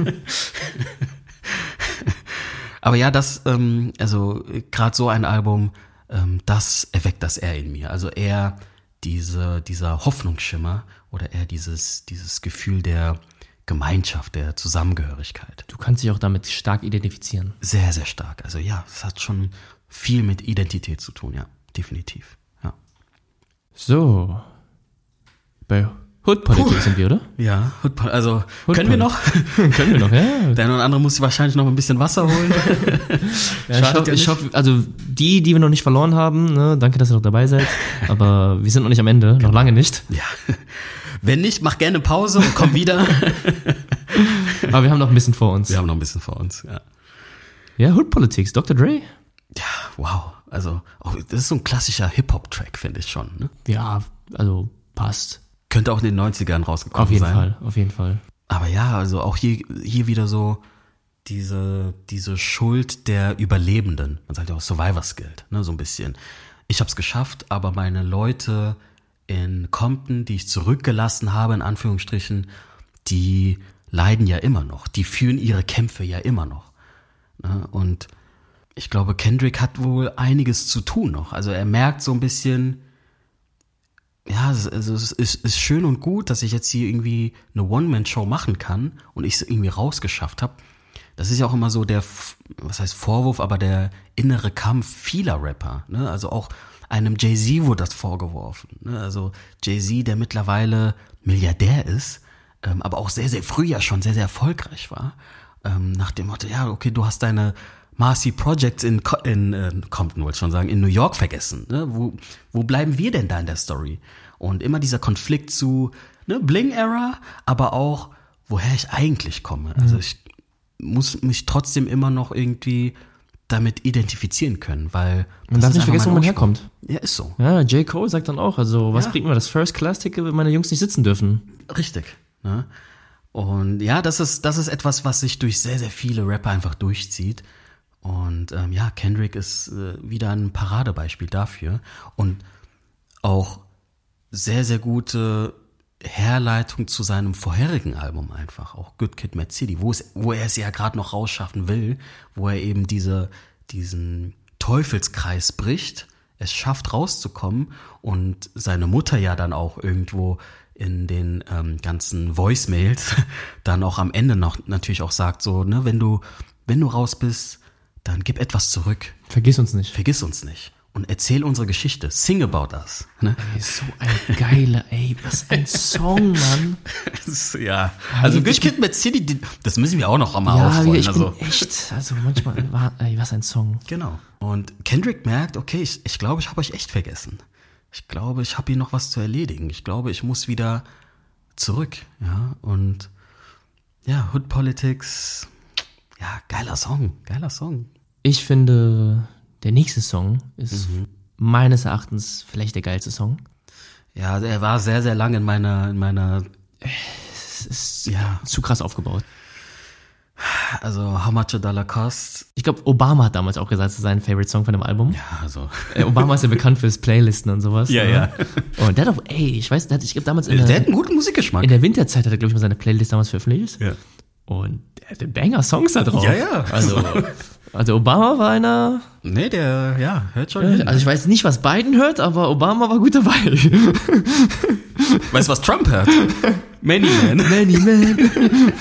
Aber ja, das, ähm, also gerade so ein Album, ähm, das erweckt das eher in mir. Also eher diese, dieser Hoffnungsschimmer oder eher dieses, dieses Gefühl der Gemeinschaft, der Zusammengehörigkeit. Du kannst dich auch damit stark identifizieren. Sehr, sehr stark. Also ja, es hat schon viel mit Identität zu tun, ja, definitiv. Ja. So, bei Hood Politics sind wir, oder? Ja, Hood, also Hood können wir noch? Können wir noch, ja. Der eine oder andere muss wahrscheinlich noch ein bisschen Wasser holen. Ja, ich hoffe, ich hoffe, also die, die wir noch nicht verloren haben, ne, danke, dass ihr noch dabei seid, aber wir sind noch nicht am Ende, genau. Noch lange nicht. Ja. Wenn nicht, mach gerne Pause und komm wieder. Aber wir haben noch ein bisschen vor uns. Wir haben noch ein bisschen vor uns, ja. Ja, Hood Politics, Doktor Dre. Ja, wow. Also, auch, das ist so ein klassischer Hip-Hop-Track, finde ich schon. Ne? Ja, also passt. Könnte auch in den neunzigern rausgekommen sein. Auf jeden sein. Fall, auf jeden Fall. Aber ja, also auch hier, hier wieder so diese, diese Schuld der Überlebenden. Man sagt ja auch Survivor's Guilt, ne, so ein bisschen. Ich hab's geschafft, aber meine Leute in Compton, die ich zurückgelassen habe, in Anführungsstrichen, die leiden ja immer noch. Die führen ihre Kämpfe ja immer noch. Ne? Und ich glaube, Kendrick hat wohl einiges zu tun noch. Also er merkt so ein bisschen, ja, also es ist, ist schön und gut, dass ich jetzt hier irgendwie eine One-Man-Show machen kann und ich es irgendwie rausgeschafft habe. Das ist ja auch immer so der, was heißt Vorwurf, aber der innere Kampf vieler Rapper. Ne? Also auch einem Jay-Z wurde das vorgeworfen. Ne? Also Jay-Z, der mittlerweile Milliardär ist, ähm, aber auch sehr, sehr früh ja schon sehr, sehr erfolgreich war. Ähm, nach dem Motto, ja, okay, du hast deine Marcy Projects in, in äh, Compton, wollte ich schon sagen, in New York vergessen. Ne? Wo, wo bleiben wir denn da in der Story? Und immer dieser Konflikt zu ne, Bling-Era, aber auch, woher ich eigentlich komme. Also ich muss mich trotzdem immer noch irgendwie damit identifizieren können, weil Man darf ist nicht einfach vergessen, wo mein man Ursprung. herkommt. Ja, ist so. Ja, J. Cole sagt dann auch, also was Ja. bringt mir das First-Class-Ticket, wenn meine Jungs nicht sitzen dürfen? Richtig. Ne? Und ja, das ist, das ist etwas, was sich durch sehr, sehr viele Rapper einfach durchzieht. Und ähm, ja, Kendrick ist äh, wieder ein Paradebeispiel dafür. Und auch sehr, sehr gute Herleitung zu seinem vorherigen Album einfach. Auch Good Kid, Mad City, wo, es, wo er es ja gerade noch rausschaffen will, wo er eben diese, diesen Teufelskreis bricht, es schafft rauszukommen und seine Mutter ja dann auch irgendwo in den ähm, ganzen Voicemails dann auch am Ende noch natürlich auch sagt, so, ne, wenn du, wenn du raus bist, dann gib etwas zurück. Vergiss uns nicht. Vergiss uns nicht. Und erzähl unsere Geschichte. Sing about us. Ne? Ey, so ein geiler, ey, was ein Song, Mann. Ja. Also Good Kid, Mad City, die- das müssen wir auch noch einmal Ja, aufrollen. ich also. bin echt, also manchmal, war, ey, was ein Song. Genau. Und Kendrick merkt, okay, ich, ich glaube, ich habe euch echt vergessen. Ich glaube, ich habe hier noch was zu erledigen. Ich glaube, ich muss wieder zurück. Ja, und ja, Hood Politics, ja, geiler Song, geiler Song. Ich finde, der nächste Song ist meines Erachtens vielleicht der geilste Song. Ja, er war sehr, sehr lang in meiner, in meiner, Es ist ja, zu krass aufgebaut. also How Much a Dollar Cost. Ich glaube, Obama hat damals auch gesagt, es ist sein Favorite Song von dem Album. Ja, also. Äh, Obama ist ja bekannt fürs Playlisten und sowas. Ja, ne? ja. Und der hat auch, ey, ich weiß, der hat, ich glaube damals in Der der, hat einen guten Musikgeschmack. in der Winterzeit hat er, glaube ich, mal seine Playlist damals veröffentlicht. Ja. Und der hatte Banger-Songs da drauf. Ja, ja. Also, also Obama war einer, Nee, der, ja, hört schon hin. also ich weiß nicht, was Biden hört, aber Obama war gut dabei. Weißt du, was Trump hört? Many Man. Many Man.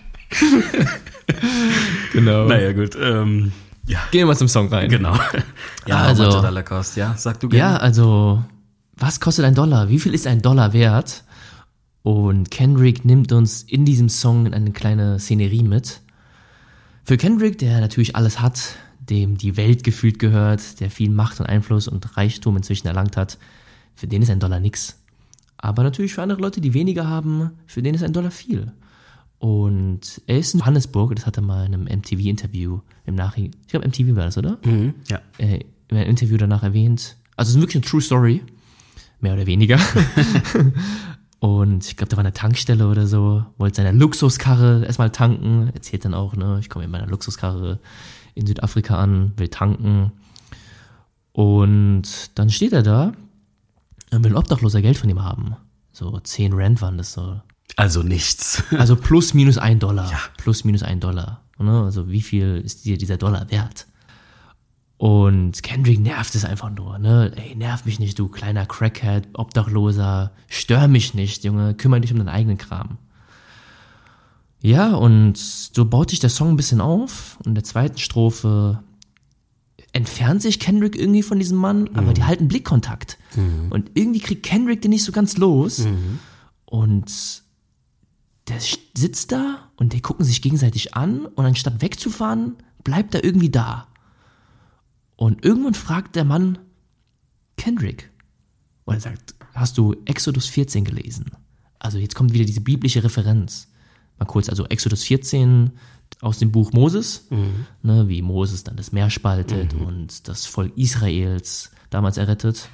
Genau. Naja, gut. Ähm, ja, Gehen wir mal zum Song rein. genau. Ja, Also- How Much a Dollar Cost, ja, sag du Ja, gerne. also, was kostet ein Dollar? Wie viel ist ein Dollar wert? Und Kendrick nimmt uns in diesem Song in eine kleine Szenerie mit. Für Kendrick, der natürlich alles hat, dem die Welt gefühlt gehört, der viel Macht und Einfluss und Reichtum inzwischen erlangt hat, für den ist ein Dollar nix. Aber natürlich für andere Leute, die weniger haben, für den ist ein Dollar viel. Und er ist in Johannesburg, das hat er mal in einem M T V-Interview im Nachhinein, ich glaube M T V war das, oder? Mhm, ja. äh, in einem Interview danach erwähnt. Also es ist wirklich eine True Story, mehr oder weniger. Und ich glaube, da war eine Tankstelle oder so, wollte seine Luxuskarre erstmal tanken, erzählt dann auch, ne, ich komme in meiner Luxuskarre in Südafrika an, will tanken. Und dann steht er da und will ein Obdachloser Geld von ihm haben. So zehn Rand waren das so. Also nichts. Also plus minus ein Dollar. Ja. Plus minus ein Dollar. Ne? Also wie viel ist dir dieser Dollar wert? Und Kendrick nervt es einfach nur, ne? Ey, nerv mich nicht, du kleiner Crackhead, Obdachloser, stör mich nicht, Junge, kümmere dich um deinen eigenen Kram. Ja, und so baut sich der Song ein bisschen auf und in der zweiten Strophe entfernt sich Kendrick irgendwie von diesem Mann, aber die halten Blickkontakt. Und irgendwie kriegt Kendrick den nicht so ganz los. Und der sitzt da und die gucken sich gegenseitig an und anstatt wegzufahren, bleibt er irgendwie da. Und irgendwann fragt der Mann Kendrick. Und er sagt, hast du Exodus vierzehn gelesen? Also jetzt kommt wieder diese biblische Referenz. Mal kurz, also Exodus vierzehn aus dem Buch Moses, mhm. ne, wie Moses dann das Meer spaltet mhm. und das Volk Israels damals errettet.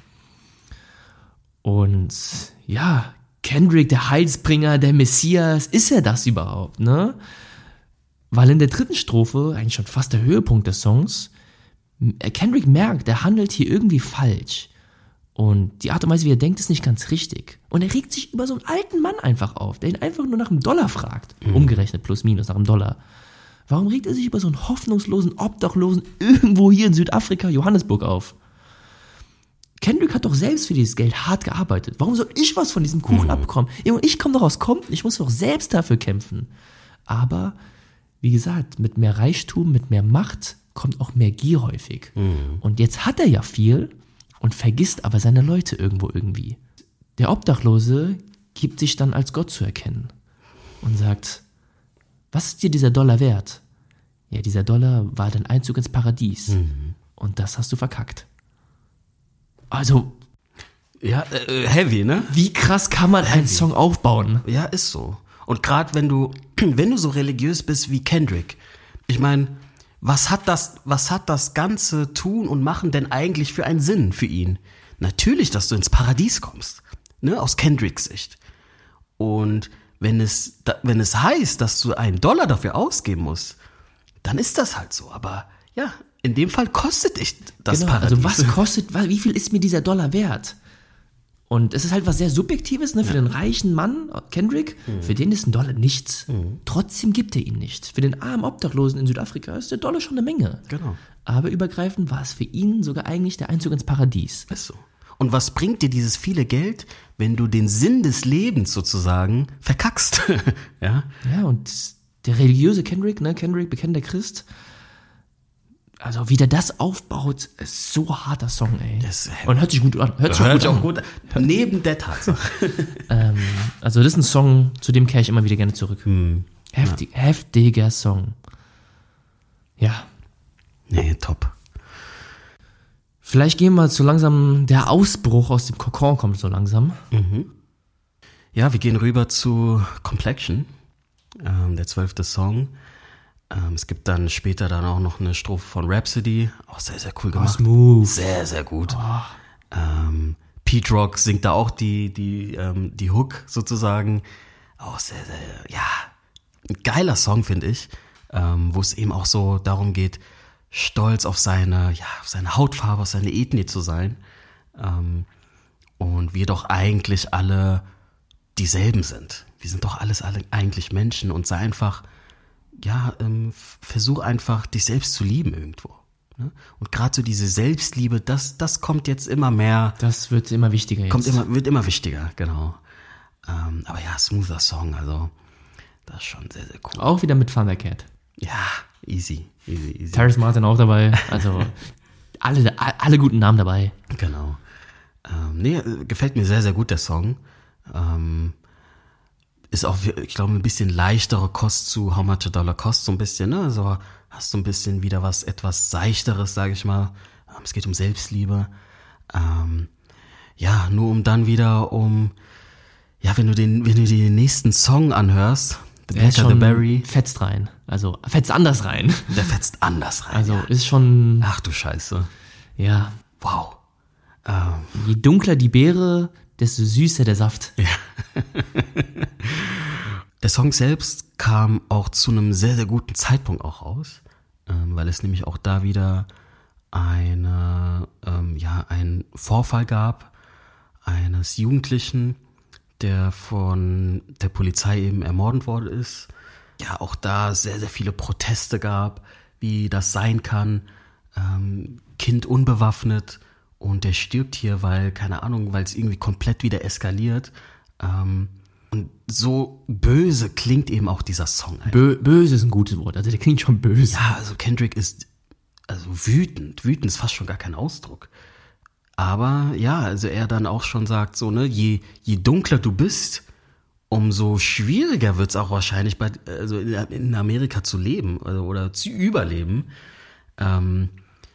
Und ja, Kendrick, der Heilsbringer, der Messias, ist er das überhaupt, ne? Weil in der dritten Strophe, eigentlich schon fast der Höhepunkt des Songs, Kendrick merkt, er handelt hier irgendwie falsch. Und die Art und Weise, wie er denkt, ist nicht ganz richtig. Und er regt sich über so einen alten Mann einfach auf, der ihn einfach nur nach einem Dollar fragt. Mhm. Umgerechnet, plus minus, nach einem Dollar. Warum regt er sich über so einen hoffnungslosen, Obdachlosen irgendwo hier in Südafrika, Johannesburg auf? Kendrick hat doch selbst für dieses Geld hart gearbeitet. Warum soll ich was von diesem Kuchen mhm. abbekommen? Ich komme doch aus Compton, ich muss doch selbst dafür kämpfen. Aber, wie gesagt, mit mehr Reichtum, mit mehr Macht kommt auch mehr Gier häufig. Mhm. Und jetzt hat er ja viel und vergisst aber seine Leute irgendwo irgendwie. Der Obdachlose gibt sich dann als Gott zu erkennen und sagt, was ist dir dieser Dollar wert? Ja, dieser Dollar war dein Einzug ins Paradies. Mhm. Und das hast du verkackt. Also, ja, äh, heavy, ne? Wie krass kann man heavy. einen Song aufbauen? Ja, ist so. Und gerade wenn du, wenn du so religiös bist wie Kendrick, ich meine, was hat das, was hat das ganze Tun und Machen denn eigentlich für einen Sinn für ihn? Natürlich, dass du ins Paradies kommst, ne, aus Kendricks Sicht. Und wenn es, wenn es heißt, dass du einen Dollar dafür ausgeben musst, dann ist das halt so. Aber ja, in dem Fall kostet dich das genau, Paradies. also was kostet, wie viel ist mir dieser Dollar wert? Und es ist halt was sehr Subjektives, ne? Für ja. den reichen Mann, Kendrick, mhm. für den ist ein Dollar nichts. Mhm. Trotzdem gibt er ihn nicht. Für den armen Obdachlosen in Südafrika ist der Dollar schon eine Menge. Genau. Aber übergreifend war es für ihn sogar eigentlich der Einzug ins Paradies. Ist so. Und was bringt dir dieses viele Geld, wenn du den Sinn des Lebens sozusagen verkackst? ja? Ja, und der religiöse Kendrick, ne, Kendrick, bekennender Christ, also wie der das aufbaut, ist so harter Song, ey. Das, und hört sich gut an. Hört sich hört auch gut an. Gut. Neben der Tatsache. ähm, also das ist ein Song, zu dem kehre ich immer wieder gerne zurück. Hm. Heftig, ja. Heftiger Song. Ja. Nee, top. Vielleicht gehen wir so langsam, der Ausbruch aus dem Kokon kommt so langsam. Mhm. Ja, wir gehen rüber zu Complexion, ähm, der zwölfte Song. Ähm, es gibt dann später dann auch noch eine Strophe von Rhapsody, auch sehr, sehr cool gemacht. Oh, smooth. Sehr, sehr gut. Oh. Ähm, Pete Rock singt da auch die, die, ähm, die Hook sozusagen. Auch sehr, sehr, ja, ein geiler Song, finde ich, ähm, wo es eben auch so darum geht, stolz auf seine, ja, auf seine Hautfarbe, auf seine Ethnie zu sein. Ähm, und wir doch eigentlich alle dieselben sind. Wir sind doch alles alle eigentlich Menschen und sei einfach, ja, ähm, versuch einfach, dich selbst zu lieben irgendwo. Ne? Und gerade so diese Selbstliebe, das, das kommt jetzt immer mehr. Das wird immer wichtiger jetzt. Kommt immer, wird immer wichtiger, genau. Ähm, aber ja, smoother Song, also das ist schon sehr, sehr cool. Auch wieder mit Thundercat. Ja, easy, easy, easy. Terrence Martin auch dabei, also alle, alle guten Namen dabei. Genau. Ähm, nee, gefällt mir sehr, sehr gut, der Song. Ähm, ist auch, ich glaube, ein bisschen leichtere Kost zu How Much a Dollar Cost, so ein bisschen, ne? Also hast du ein bisschen wieder was etwas Seichteres, sage ich mal. Es geht um Selbstliebe. Ähm, ja, nur um dann wieder um, ja, wenn du den, wenn du dir den nächsten Song anhörst, The Blacker the Berry, fetzt rein. Also fetzt anders rein. Der fetzt anders rein. Also ja. ist schon. Ach du Scheiße. Ja. Wow. Ähm. Je dunkler die Beere, desto süßer der Saft. Ja. Der Song selbst kam auch zu einem sehr, sehr guten Zeitpunkt auch raus, ähm, weil es nämlich auch da wieder eine, ähm, ja, einen Vorfall gab eines Jugendlichen, der von der Polizei eben ermordet worden ist. Ja, auch da sehr, sehr viele Proteste gab, wie das sein kann. Ähm, Kind unbewaffnet und der stirbt hier, weil, keine Ahnung, weil es irgendwie komplett wieder eskaliert. Ähm, und so böse klingt eben auch dieser Song. Bö- böse ist ein gutes Wort, also der klingt schon böse. Ja, also Kendrick ist also wütend. Wütend ist fast schon gar kein Ausdruck. Aber ja, also er dann auch schon sagt so, ne, je, je dunkler du bist, umso schwieriger wird's auch wahrscheinlich bei, also in Amerika zu leben also, oder zu überleben. Ähm,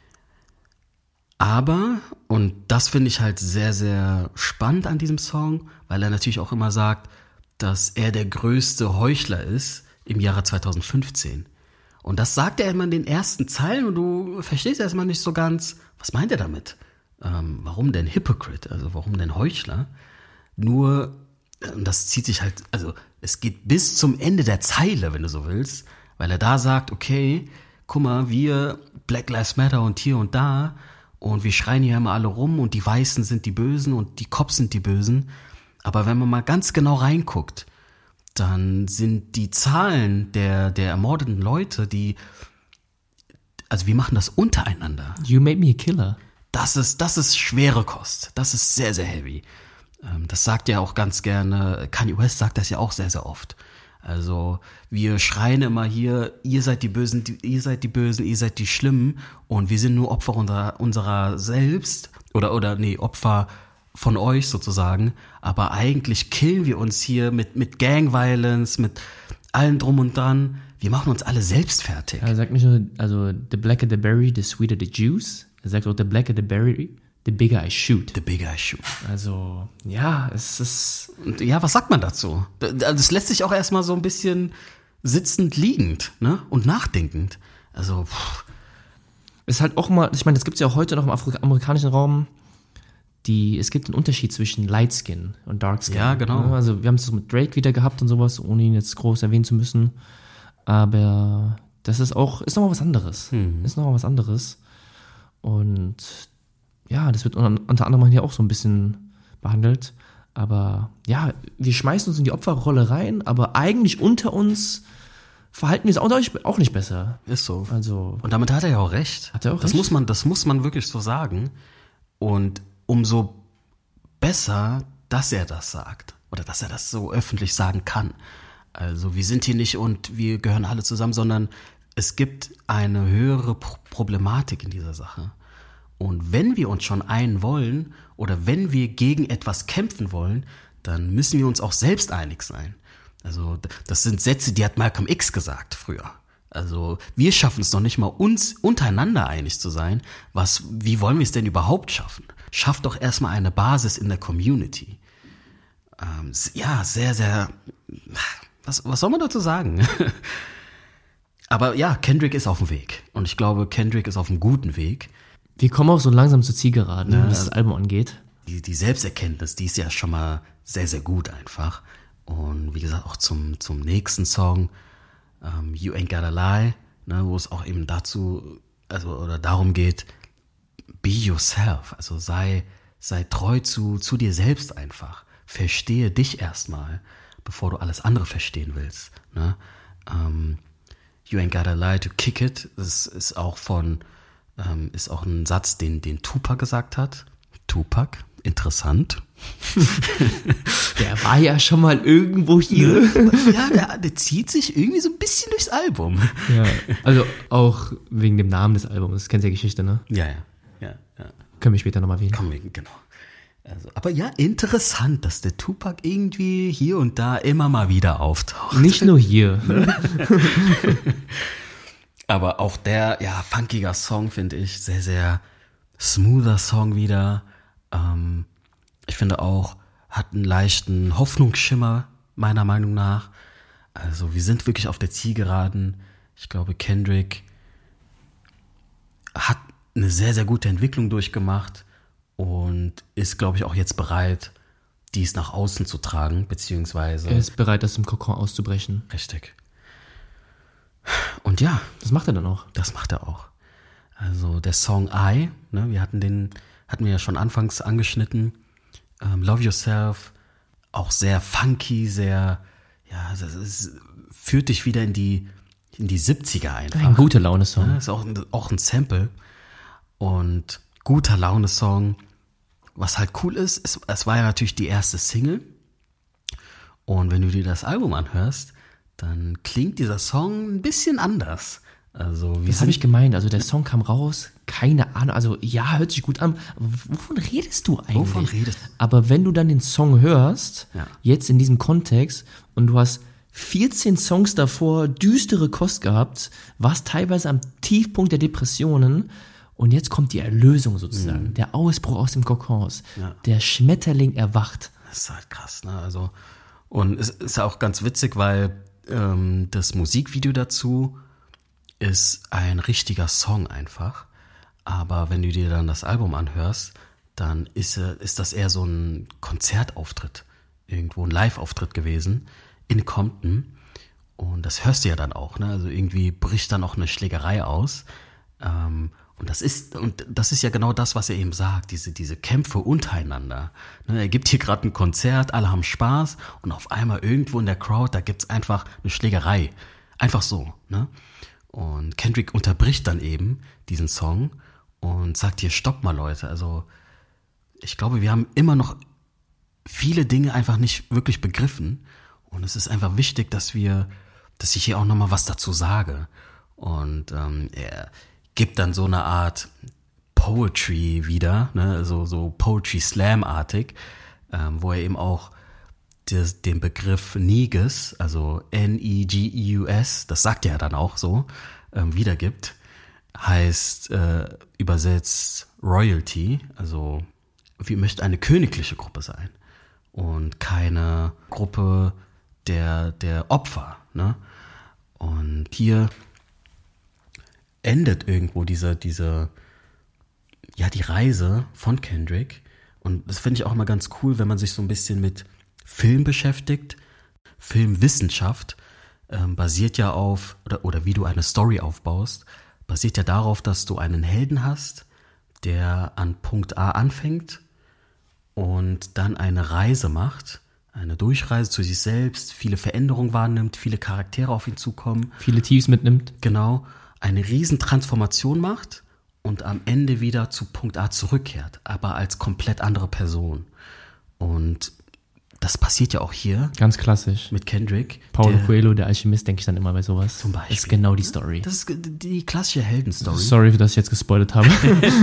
aber, und das finde ich halt sehr, sehr spannend an diesem Song, weil er natürlich auch immer sagt, dass er der größte Heuchler ist im Jahre zwanzig fünfzehn. Und das sagt er immer in den ersten Zeilen und du verstehst erstmal nicht so ganz, was meint er damit? Ähm, warum denn Hypocrite? Also warum denn Heuchler? Nur, und das zieht sich halt, also es geht bis zum Ende der Zeile, wenn du so willst, weil er da sagt, okay, guck mal, wir, Black Lives Matter und hier und da, und wir schreien hier immer alle rum und die Weißen sind die Bösen und die Cops sind die Bösen. Aber wenn man mal ganz genau reinguckt, dann sind die Zahlen der, der ermordeten Leute, die, also wir machen das untereinander. You made me a killer. Das ist, das ist schwere Kost. Das ist sehr, sehr heavy. Das sagt ja auch ganz gerne, Kanye West sagt das ja auch sehr, sehr oft. Also wir schreien immer hier, ihr seid die Bösen, ihr seid die Bösen, ihr seid die Schlimmen und wir sind nur Opfer unserer, unserer selbst oder, oder nee, Opfer von euch sozusagen. Aber eigentlich killen wir uns hier mit, mit Gang Violence, mit allem drum und dran. Wir machen uns alle selbst fertig. Er sagt nicht nur, also the blacker the berry, the sweeter the juice. Er sagt auch, the blacker the berry, the bigger I shoot. The bigger I shoot. Also, ja, es ist... Und ja, was sagt man dazu? Das lässt sich auch erstmal so ein bisschen sitzend, liegend, ne? Und nachdenkend. Also, pff. Ist halt auch mal, ich meine, das gibt es ja auch heute noch im Afro- amerikanischen Raum, die, es gibt einen Unterschied zwischen Light Skin und Dark Skin. Ja, genau. Also wir haben es mit Drake wieder gehabt und sowas, ohne ihn jetzt groß erwähnen zu müssen. Aber das ist auch, ist nochmal was anderes. Mhm. Ist nochmal was anderes. Und ja, das wird unter, unter anderem hier auch so ein bisschen behandelt. Aber ja, wir schmeißen uns in die Opferrolle rein, aber eigentlich unter uns verhalten wir es auch, auch nicht besser. Ist so. Also, und damit hat er ja auch recht. Hat er auch das recht? Muss man, das muss man wirklich so sagen. Und umso besser, dass er das sagt. Oder dass er das so öffentlich sagen kann. Also wir sind hier nicht und wir gehören alle zusammen, sondern es gibt eine höhere Pro- Problematik in dieser Sache. Und wenn wir uns schon einen wollen oder wenn wir gegen etwas kämpfen wollen, dann müssen wir uns auch selbst einig sein. Also das sind Sätze, die hat Malcolm X gesagt früher. Also wir schaffen es noch nicht mal, uns untereinander einig zu sein. Was, wie wollen wir es denn überhaupt schaffen? Schafft doch erstmal eine Basis in der Community. Ähm, ja, sehr, sehr... Was, was soll man dazu sagen? Aber ja, Kendrick ist auf dem Weg. Und ich glaube, Kendrick ist auf einem guten Weg. wir kommen auch so langsam zur Zielgeraden, Ja, was das Album angeht. Die, die Selbsterkenntnis, die ist ja schon mal sehr, sehr gut einfach. Und wie gesagt, auch zum, zum nächsten Song, ähm, You Ain't Gotta Lie, ne, wo es auch eben dazu, also oder darum geht, be yourself, also sei, sei treu zu, zu dir selbst einfach. Verstehe dich erstmal, bevor du alles andere verstehen willst. Ne? Ähm, You Ain't Gotta Lie to Kick It, das ist auch von, ähm, ist auch ein Satz, den, den Tupac gesagt hat. Tupac, interessant. Der war ja schon mal irgendwo hier. Ja, der, der zieht sich irgendwie so ein bisschen durchs Album. Ja, also auch wegen dem Namen des Albums, das kennst du ja Geschichte, ne? Ja, ja, ja, ja. Können wir später nochmal erwähnen. Komm, genau. Also, aber ja, interessant, dass der Tupac irgendwie hier und da immer mal wieder auftaucht. Nicht nur hier. Aber auch der, ja, funkiger Song, finde ich, sehr, sehr smoother Song wieder. Ähm, ich finde auch, hat einen leichten Hoffnungsschimmer, meiner Meinung nach. Also wir sind wirklich auf der Zielgeraden. Ich glaube, Kendrick hat eine sehr, sehr gute Entwicklung durchgemacht und ist, glaube ich, auch jetzt bereit, dies nach außen zu tragen, beziehungsweise... Er ist bereit, das im Kokon auszubrechen. Richtig. Und ja, Das macht er dann auch. das macht er auch. Also der Song I, ne, wir hatten den, hatten wir ja schon anfangs angeschnitten. Ähm, Love Yourself, auch sehr funky, sehr, ja, das ist, führt dich wieder in die, in die siebziger einfach. Ein guter Laune-Song. Ja, ist auch, ein- auch ein Sample. Und guter Laune-Song. Was halt cool ist, ist, es war ja natürlich die erste Single. Und wenn du dir das Album anhörst, dann klingt dieser Song ein bisschen anders. Also, wie Das habe ich gemeint. Also der Song kam raus, keine Ahnung. Also ja, hört sich gut an. Aber wovon redest du eigentlich? Wovon redest du? Aber wenn du dann den Song hörst, Ja. jetzt in diesem Kontext, und du hast vierzehn Songs davor düstere Kost gehabt, warst teilweise am Tiefpunkt der Depressionen und jetzt kommt die Erlösung sozusagen, der Ausbruch aus dem Kokons, Mhm. Ja. der Schmetterling erwacht. Das ist halt krass, ne? Also, und es ist ja auch ganz witzig, weil ähm, das Musikvideo dazu ist ein richtiger Song einfach. Aber wenn du dir dann das Album anhörst, dann ist, äh, ist das eher so ein Konzertauftritt, irgendwo ein Live-Auftritt gewesen in Compton. Und das hörst du ja dann auch, ne? Also irgendwie bricht dann auch eine Schlägerei aus. Ähm, und das ist, und das ist ja genau das, was er eben sagt, diese, diese Kämpfe untereinander. Ne, er gibt hier gerade ein Konzert, alle haben Spaß und auf einmal irgendwo in der Crowd, da gibt's einfach eine Schlägerei. Einfach so, ne? Und Kendrick unterbricht dann eben diesen Song und sagt hier, stopp mal Leute, also ich glaube, wir haben immer noch viele Dinge einfach nicht wirklich begriffen und es ist einfach wichtig, dass wir, dass ich hier auch nochmal was dazu sage. Und ähm, er gibt dann so eine Art Poetry wieder, ne, so, so Poetry Slam-artig, ähm, wo er eben auch des, den Begriff Negus, also N E G E U S, das sagt er dann auch so, ähm, wiedergibt, heißt äh, übersetzt Royalty, also wir möchten eine königliche Gruppe sein und keine Gruppe der, der Opfer, ne? Und hier endet irgendwo diese, diese, ja, die Reise von Kendrick. Und das finde ich auch immer ganz cool, wenn man sich so ein bisschen mit Film beschäftigt. Filmwissenschaft ähm, basiert ja auf, oder, oder wie du eine Story aufbaust, basiert ja darauf, dass du einen Helden hast, der an Punkt A anfängt und dann eine Reise macht, eine Durchreise zu sich selbst, viele Veränderungen wahrnimmt, viele Charaktere auf ihn zukommen. Viele Tiefs mitnimmt. Genau, eine riesen Transformation macht und am Ende wieder zu Punkt A zurückkehrt, aber als komplett andere Person. Und das passiert ja auch hier. Ganz klassisch. Mit Kendrick. Paulo der, Coelho, der Alchemist, denke ich dann immer bei sowas. Zum Beispiel. Das ist genau die Story. Das ist die klassische Heldenstory. Sorry, dass ich jetzt gespoilert habe.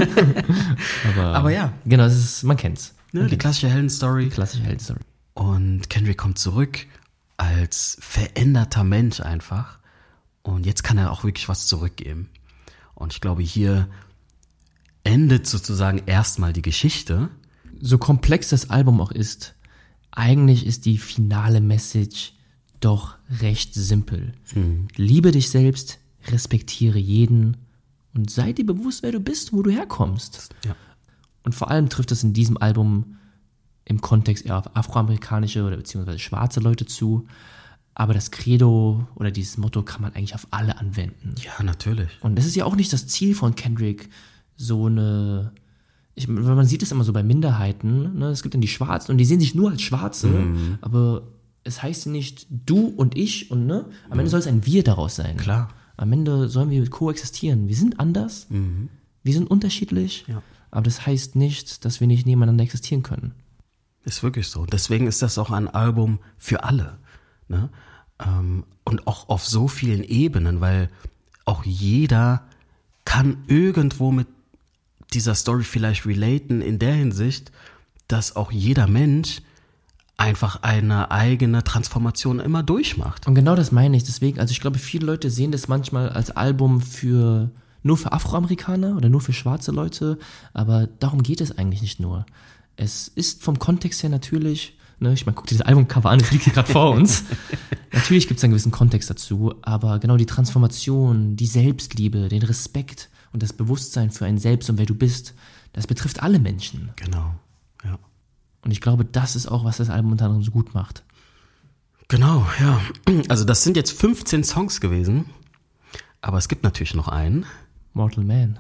aber, aber ja. Genau, das ist, man kennt's. Ne, Man die kennt's. klassische Heldenstory. Die klassische Heldenstory. Und Kendrick kommt zurück als veränderter Mensch einfach. Und jetzt kann er auch wirklich was zurückgeben. Und ich glaube, hier endet sozusagen erstmal die Geschichte. So komplex das Album auch ist, eigentlich ist die finale Message doch recht simpel. Hm. Liebe dich selbst, respektiere jeden und sei dir bewusst, wer du bist, wo du herkommst. Ja. Und vor allem trifft es in diesem Album im Kontext eher auf afroamerikanische oder beziehungsweise schwarze Leute zu. Aber das Credo oder dieses Motto kann man eigentlich auf alle anwenden. Ja, natürlich. Und das ist ja auch nicht das Ziel von Kendrick, so eine... Ich, man sieht es immer so bei Minderheiten, ne? Es gibt dann die Schwarzen und die sehen sich nur als Schwarze, Mhm. aber es heißt nicht du und ich und ne, am Ende soll es ein Wir daraus sein. Klar. Am Ende sollen wir koexistieren. Wir sind anders, Mhm. wir sind unterschiedlich, Ja. aber das heißt nicht, dass wir nicht nebeneinander existieren können. Ist wirklich so. Deswegen ist das auch ein Album für alle. Ne? Ähm, und auch auf so vielen Ebenen, weil auch jeder kann irgendwo mit dieser Story vielleicht relaten in der Hinsicht, dass auch jeder Mensch einfach eine eigene Transformation immer durchmacht. Und genau das meine ich. Deswegen, also ich glaube, viele Leute sehen das manchmal als Album für nur für Afroamerikaner oder nur für schwarze Leute, aber darum geht es eigentlich nicht nur. Es ist vom Kontext her natürlich, ne, ich meine, guck dir das Albumcover an, es liegt hier gerade vor uns. Natürlich gibt es einen gewissen Kontext dazu, aber genau die Transformation, die Selbstliebe, den Respekt und das Bewusstsein für einen selbst und wer du bist, das betrifft alle Menschen. Genau, ja. Und ich glaube, das ist auch, was das Album unter anderem so gut macht. Genau, ja. Also das sind jetzt fünfzehn Songs gewesen, aber es gibt natürlich noch einen. Mortal Man.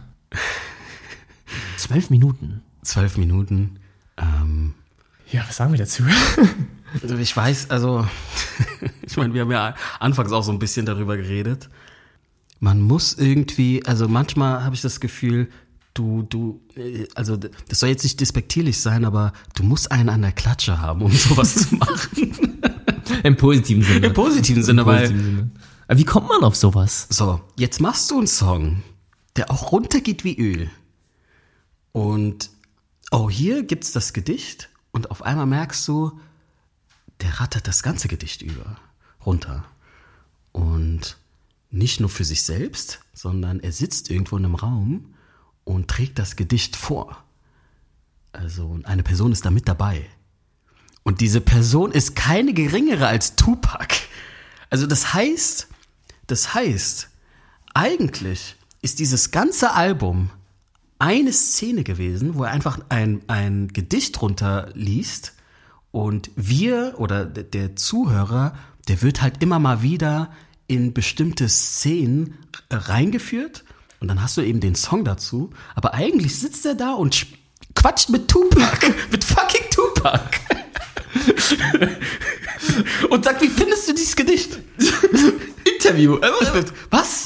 Zwölf Minuten. Zwölf Minuten. Ähm, Ja, was sagen wir dazu? also ich weiß, also ich meine, wir haben ja anfangs auch so ein bisschen darüber geredet. Man muss irgendwie, also manchmal habe ich das Gefühl, du, du, also das soll jetzt nicht despektierlich sein, aber du musst einen an der Klatsche haben, um sowas zu machen. Im positiven Sinne. Im positiven Sinne, Im weil, positiven Sinne. Aber wie kommt man auf sowas? so, jetzt machst du einen Song, der auch runtergeht wie Öl. Und auch hier gibt's das Gedicht und auf einmal merkst du, der rattert das ganze Gedicht über, runter. Und nicht nur für sich selbst, sondern er sitzt irgendwo in einem Raum und trägt das Gedicht vor. Also eine Person ist da mit dabei. Und diese Person ist keine geringere als Tupac. Also das heißt, das heißt, eigentlich ist dieses ganze Album eine Szene gewesen, wo er einfach ein, ein Gedicht runterliest und wir oder der Zuhörer, der wird halt immer mal wieder in bestimmte Szenen reingeführt und dann hast du eben den Song dazu, aber eigentlich sitzt er da und quatscht mit Tupac, mit fucking Tupac und sagt, wie findest du dieses Gedicht? Interview. Was?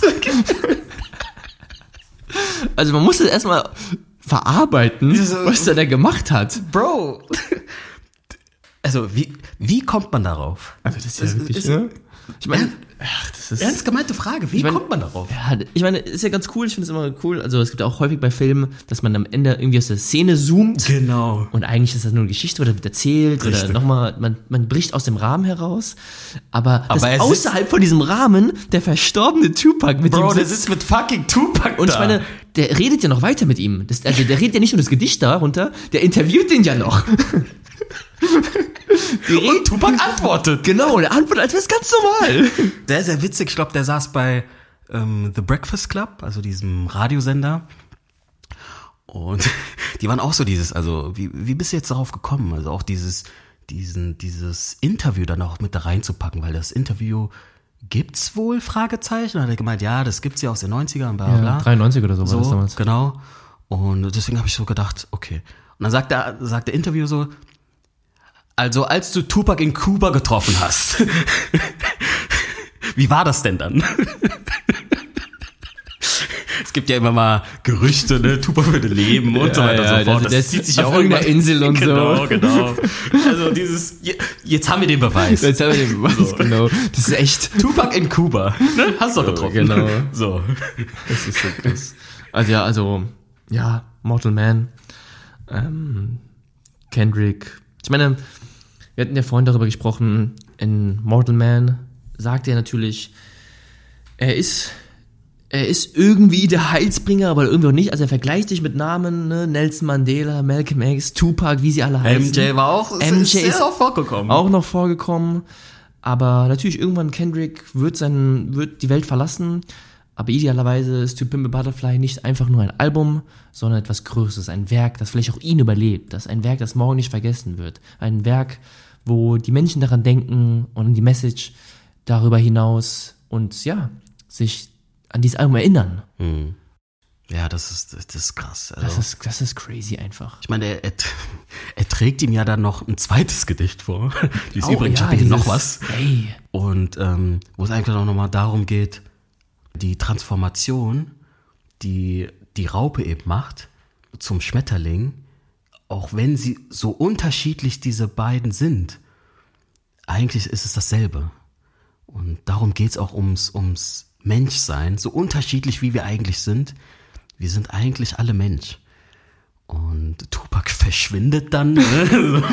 Also man muss es erstmal verarbeiten, Diese- was er da gemacht hat. Bro. Also, wie, wie kommt man darauf? Also das ist Das ja wirklich, ist- ne? Ich meine, ach, das ist... Ernst gemeinte Frage, wie Ich mein- kommt man darauf? Ja, ich meine, ist ja ganz cool, ich finde es immer cool. Also es gibt auch häufig bei Filmen, dass man am Ende irgendwie aus der Szene zoomt. Genau. Und eigentlich ist das nur eine Geschichte oder wird erzählt Richtig. oder nochmal, man, man bricht aus dem Rahmen heraus. Aber, Aber er das sitzt- außerhalb von diesem Rahmen der verstorbene Tupac mit Bro, dem der sitzt. sitzt mit fucking Tupac Und da. ich meine, der redet ja noch weiter mit ihm. Das, also der redet ja nicht nur das Gedicht darunter, der interviewt den ja noch. Die und redet, Tupac antwortet. genau, der antwortet, als wäre es ganz normal. Der ist ja witzig, ich glaube, der saß bei ähm, The Breakfast Club, also diesem Radiosender. Und die waren auch so dieses, also wie, wie bist du jetzt darauf gekommen? Also auch dieses, diesen, dieses Interview dann auch mit da reinzupacken, weil das Interview gibt's wohl, Fragezeichen? Hat er gemeint, ja, das gibt's ja aus den neunzigern, bla bla. Ja, dreiundneunzig oder so, so war das damals. Genau. Und deswegen habe ich so gedacht, okay. Und dann sagt der, sagt der Interview so, also als du Tupac in Kuba getroffen hast, wie war das denn dann? Es gibt ja immer mal Gerüchte, ne, Tupac würde leben und ja, so weiter ja, und so fort. Das, Das das zieht sich ja auf auch irgendeiner immer. Insel und genau, so. Genau, genau. Also dieses, jetzt haben wir den Beweis. Jetzt haben wir den Beweis, So. genau. Das ist echt. Tupac in Kuba, ne? Hast du doch getroffen. Genau. So. Das ist so krass. Also ja, also, ja, Mortal Man, ähm, Kendrick. Ich meine, wir hatten ja vorhin darüber gesprochen, in Mortal Man sagt er natürlich, er ist, er ist irgendwie der Heilsbringer, aber irgendwie auch nicht. Also er vergleicht sich mit Namen, ne? Nelson Mandela, Malcolm X, Tupac, wie sie alle heißen. M J war auch, M J ist, ist ist auch vorgekommen. Auch noch vorgekommen. Aber natürlich irgendwann Kendrick wird sein, wird die Welt verlassen. Aber idealerweise ist To Pimp a Butterfly nicht einfach nur ein Album, sondern etwas Größeres, ein Werk, das vielleicht auch ihn überlebt, das ein Werk, das morgen nicht vergessen wird, ein Werk, wo die Menschen daran denken und die Message darüber hinaus und ja, sich an dieses Album erinnern. Hm. Ja, das ist, das ist krass. Also, Das ist, das ist crazy einfach. ich meine, er, er, er trägt ihm ja dann noch ein zweites Gedicht vor. Die ist Oh, übrigens, ja, ich habe hier dieses- noch was. Ey, Und ähm, wo es eigentlich auch nochmal darum geht, die Transformation, die die Raupe eben macht zum Schmetterling, auch wenn sie so unterschiedlich diese beiden sind, eigentlich ist es dasselbe. Und darum geht es auch ums, ums Menschsein, so unterschiedlich wie wir eigentlich sind. Wir sind eigentlich alle Mensch. Und Tupac verschwindet dann. Ne?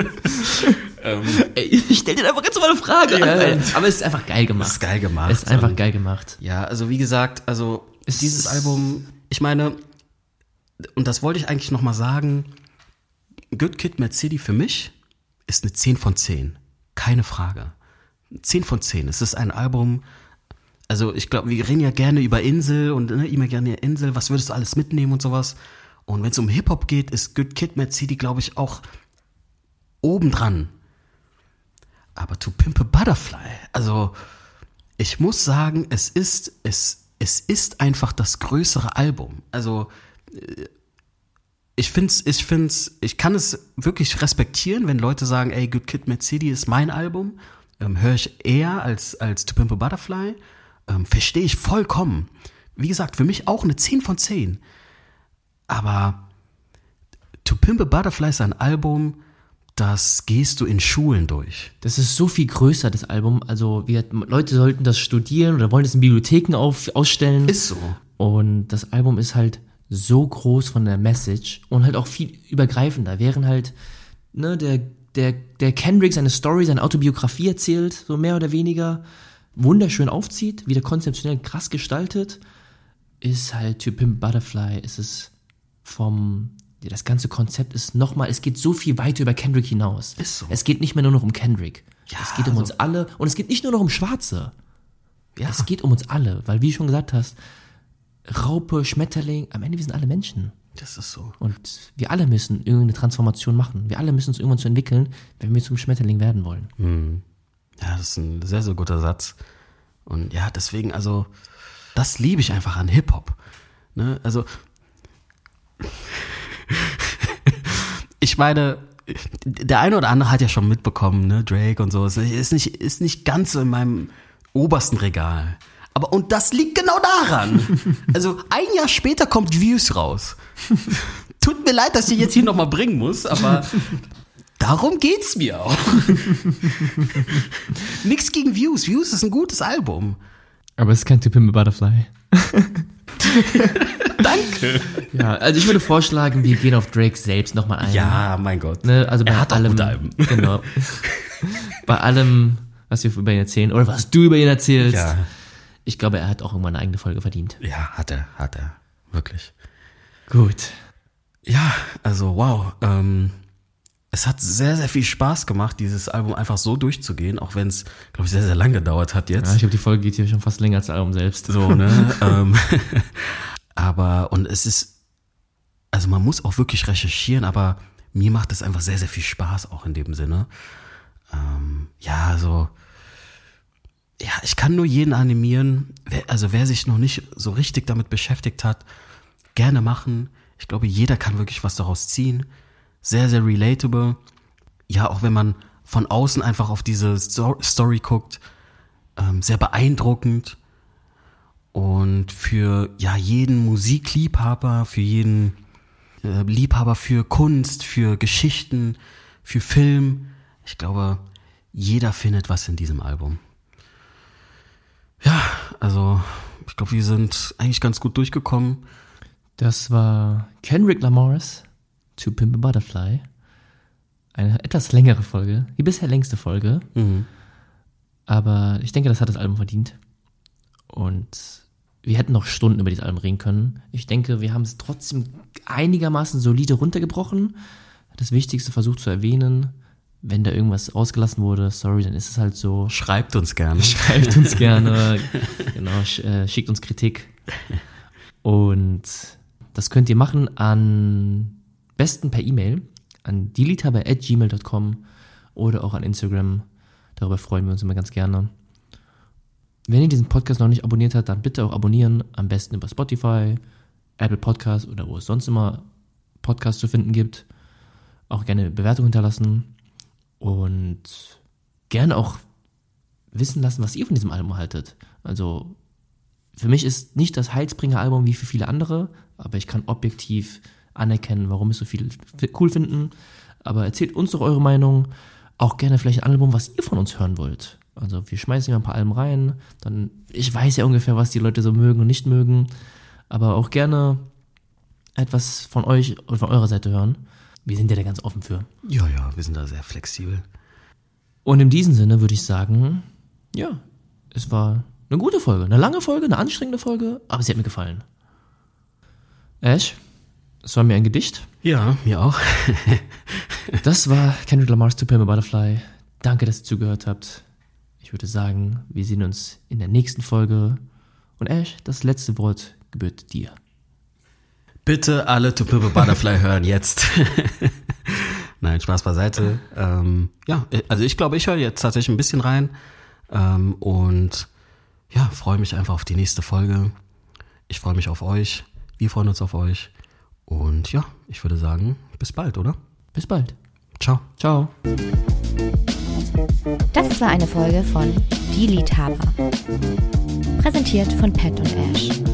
ey, ich stell dir einfach ganz mal eine Frage. Ja, ey. Aber es ist einfach geil gemacht. Das ist geil gemacht. Es ist einfach Und- geil gemacht. Ja, also wie gesagt, also Es dieses ist- Album, ich meine, und das wollte ich eigentlich nochmal sagen, Good Kid, Mad City für mich ist eine zehn von zehn. Keine Frage. zehn von zehn. Es ist ein Album, also ich glaube, wir reden ja gerne über Insel und ne, immer gerne Insel, was würdest du alles mitnehmen und sowas. Und wenn es um Hip-Hop geht, ist Good Kid, Mad City, glaube ich, auch obendran. Aber To Pimp a Butterfly, also ich muss sagen, es ist, es, es ist einfach das größere Album. Also äh, ich find's, ich find's, ich kann es wirklich respektieren, wenn Leute sagen, ey, Good Kid, Mad City ist mein Album, ähm, höre ich eher als, als To Pimp a Butterfly, ähm, verstehe ich vollkommen. Wie gesagt, für mich auch eine zehn von zehn. Aber To Pimp a Butterfly ist ein Album, das gehst du in Schulen durch. Das ist so viel größer, das Album. Also wir, Leute sollten das studieren oder wollen das in Bibliotheken auf, ausstellen. Ist so. Und das Album ist halt so groß von der Message und halt auch viel übergreifender. Während halt ne, der, der, der Kendrick seine Story, seine Autobiografie erzählt, so mehr oder weniger, wunderschön aufzieht, wieder konzeptionell krass gestaltet, ist halt To Pimp a Butterfly, ist es vom, ja, das ganze Konzept ist nochmal, es geht so viel weiter über Kendrick hinaus. Ist so. Es geht nicht mehr nur noch um Kendrick. Ja, es geht um also- uns alle und es geht nicht nur noch um Schwarze. Ja. Es geht um uns alle, weil wie du schon gesagt hast, Raupe, Schmetterling, am Ende wir sind alle Menschen. Das ist so. Und wir alle müssen irgendeine Transformation machen. Wir alle müssen uns irgendwann zu entwickeln, wenn wir zum Schmetterling werden wollen. Ja, das ist ein sehr, sehr guter Satz. Und ja, deswegen, also, das liebe ich einfach an Hip-Hop. Ne? Also, ich meine, der eine oder andere hat ja schon mitbekommen, ne, Drake und so, ist nicht, ist nicht ganz so in meinem obersten Regal. Aber, und das liegt genau daran. Also, ein Jahr später kommt Views raus. Tut mir leid, dass ich jetzt hier nochmal bringen muss, aber darum geht's mir auch. Nix gegen Views. Views ist ein gutes Album. Aber es ist kein To Pimp a Butterfly. Danke. Ja, also ich würde vorschlagen, wir gehen auf Drake selbst nochmal ein. Ja, mein Gott. Ne, also bei Er hat auch allem, gute Alben. Genau. Bei allem, was wir über ihn erzählen oder was du über ihn erzählst. Ja. Ich glaube, er hat auch irgendwann eine eigene Folge verdient. Ja, hat er, hat er. Wirklich. Gut. Ja, also wow. Ähm, es hat sehr, sehr viel Spaß gemacht, dieses Album einfach so durchzugehen, auch wenn es, glaube ich, sehr, sehr lange gedauert hat jetzt. Ja, ich glaube, die Folge geht hier schon fast länger als das Album selbst. So, ne? ähm, aber, und es ist, also man muss auch wirklich recherchieren, aber mir macht es einfach sehr, sehr viel Spaß auch in dem Sinne. Ähm, ja, also, ja, ich kann nur jeden animieren, wer, also wer sich noch nicht so richtig damit beschäftigt hat, gerne machen. Ich glaube, jeder kann wirklich was daraus ziehen. Sehr, sehr relatable. Ja, auch wenn man von außen einfach auf diese Story guckt, ähm, sehr beeindruckend. Und für ja jeden Musikliebhaber, für jeden äh, Liebhaber für Kunst, für Geschichten, für Film, ich glaube, jeder findet was in diesem Album. Ja, also ich glaube, wir sind eigentlich ganz gut durchgekommen. Das war Kendrick Lamar's To Pimp a Butterfly. Eine etwas längere Folge, die bisher längste Folge. Mhm. Aber ich denke, das hat das Album verdient. Und wir hätten noch Stunden über dieses Album reden können. Ich denke, wir haben es trotzdem einigermaßen solide runtergebrochen. Das Wichtigste versucht zu erwähnen. Wenn da irgendwas ausgelassen wurde, sorry, dann ist es halt so. Schreibt uns gerne. Schreibt uns gerne. Genau, sch- äh, schickt uns Kritik. Und das könnt ihr machen an besten per E-Mail an die liethaber at gmail dot com oder auch an Instagram. Darüber freuen wir uns immer ganz gerne. Wenn ihr diesen Podcast noch nicht abonniert habt, dann bitte auch abonnieren. Am besten über Spotify, Apple Podcasts oder wo es sonst immer Podcasts zu finden gibt. Auch gerne Bewertungen hinterlassen und gerne auch wissen lassen, was ihr von diesem Album haltet. Also für mich ist nicht das Heilsbringer-Album wie für viele andere, aber ich kann objektiv anerkennen, warum es so viele cool finden. Aber erzählt uns doch eure Meinung. Auch gerne vielleicht ein Album, was ihr von uns hören wollt. Also wir schmeißen ja ein paar Alben rein. Dann, ich weiß ja ungefähr, was die Leute so mögen und nicht mögen. Aber auch gerne etwas von euch und von eurer Seite hören. Wir sind ja da ganz offen für. Ja, ja, wir sind da sehr flexibel. Und in diesem Sinne würde ich sagen, ja, es war eine gute Folge. Eine lange Folge, eine anstrengende Folge, aber sie hat mir gefallen. Ash, es war mir ein Gedicht. Ja, mir auch. Das war Kendrick Lamar's To Pimp a Butterfly. Danke, dass ihr zugehört habt. Ich würde sagen, wir sehen uns in der nächsten Folge. Und Ash, das letzte Wort gebührt dir. Bitte alle To Pimp a Butterfly hören jetzt. Nein, Spaß beiseite. Ähm, ja, also ich glaube, ich höre jetzt tatsächlich ein bisschen rein. Ähm, und ja, freue mich einfach auf die nächste Folge. Ich freue mich auf euch. Wir freuen uns auf euch. Und ja, ich würde sagen, bis bald, oder? Bis bald. Ciao. Ciao. Das war eine Folge von Die Liedhaber. Präsentiert von Pat und Ash.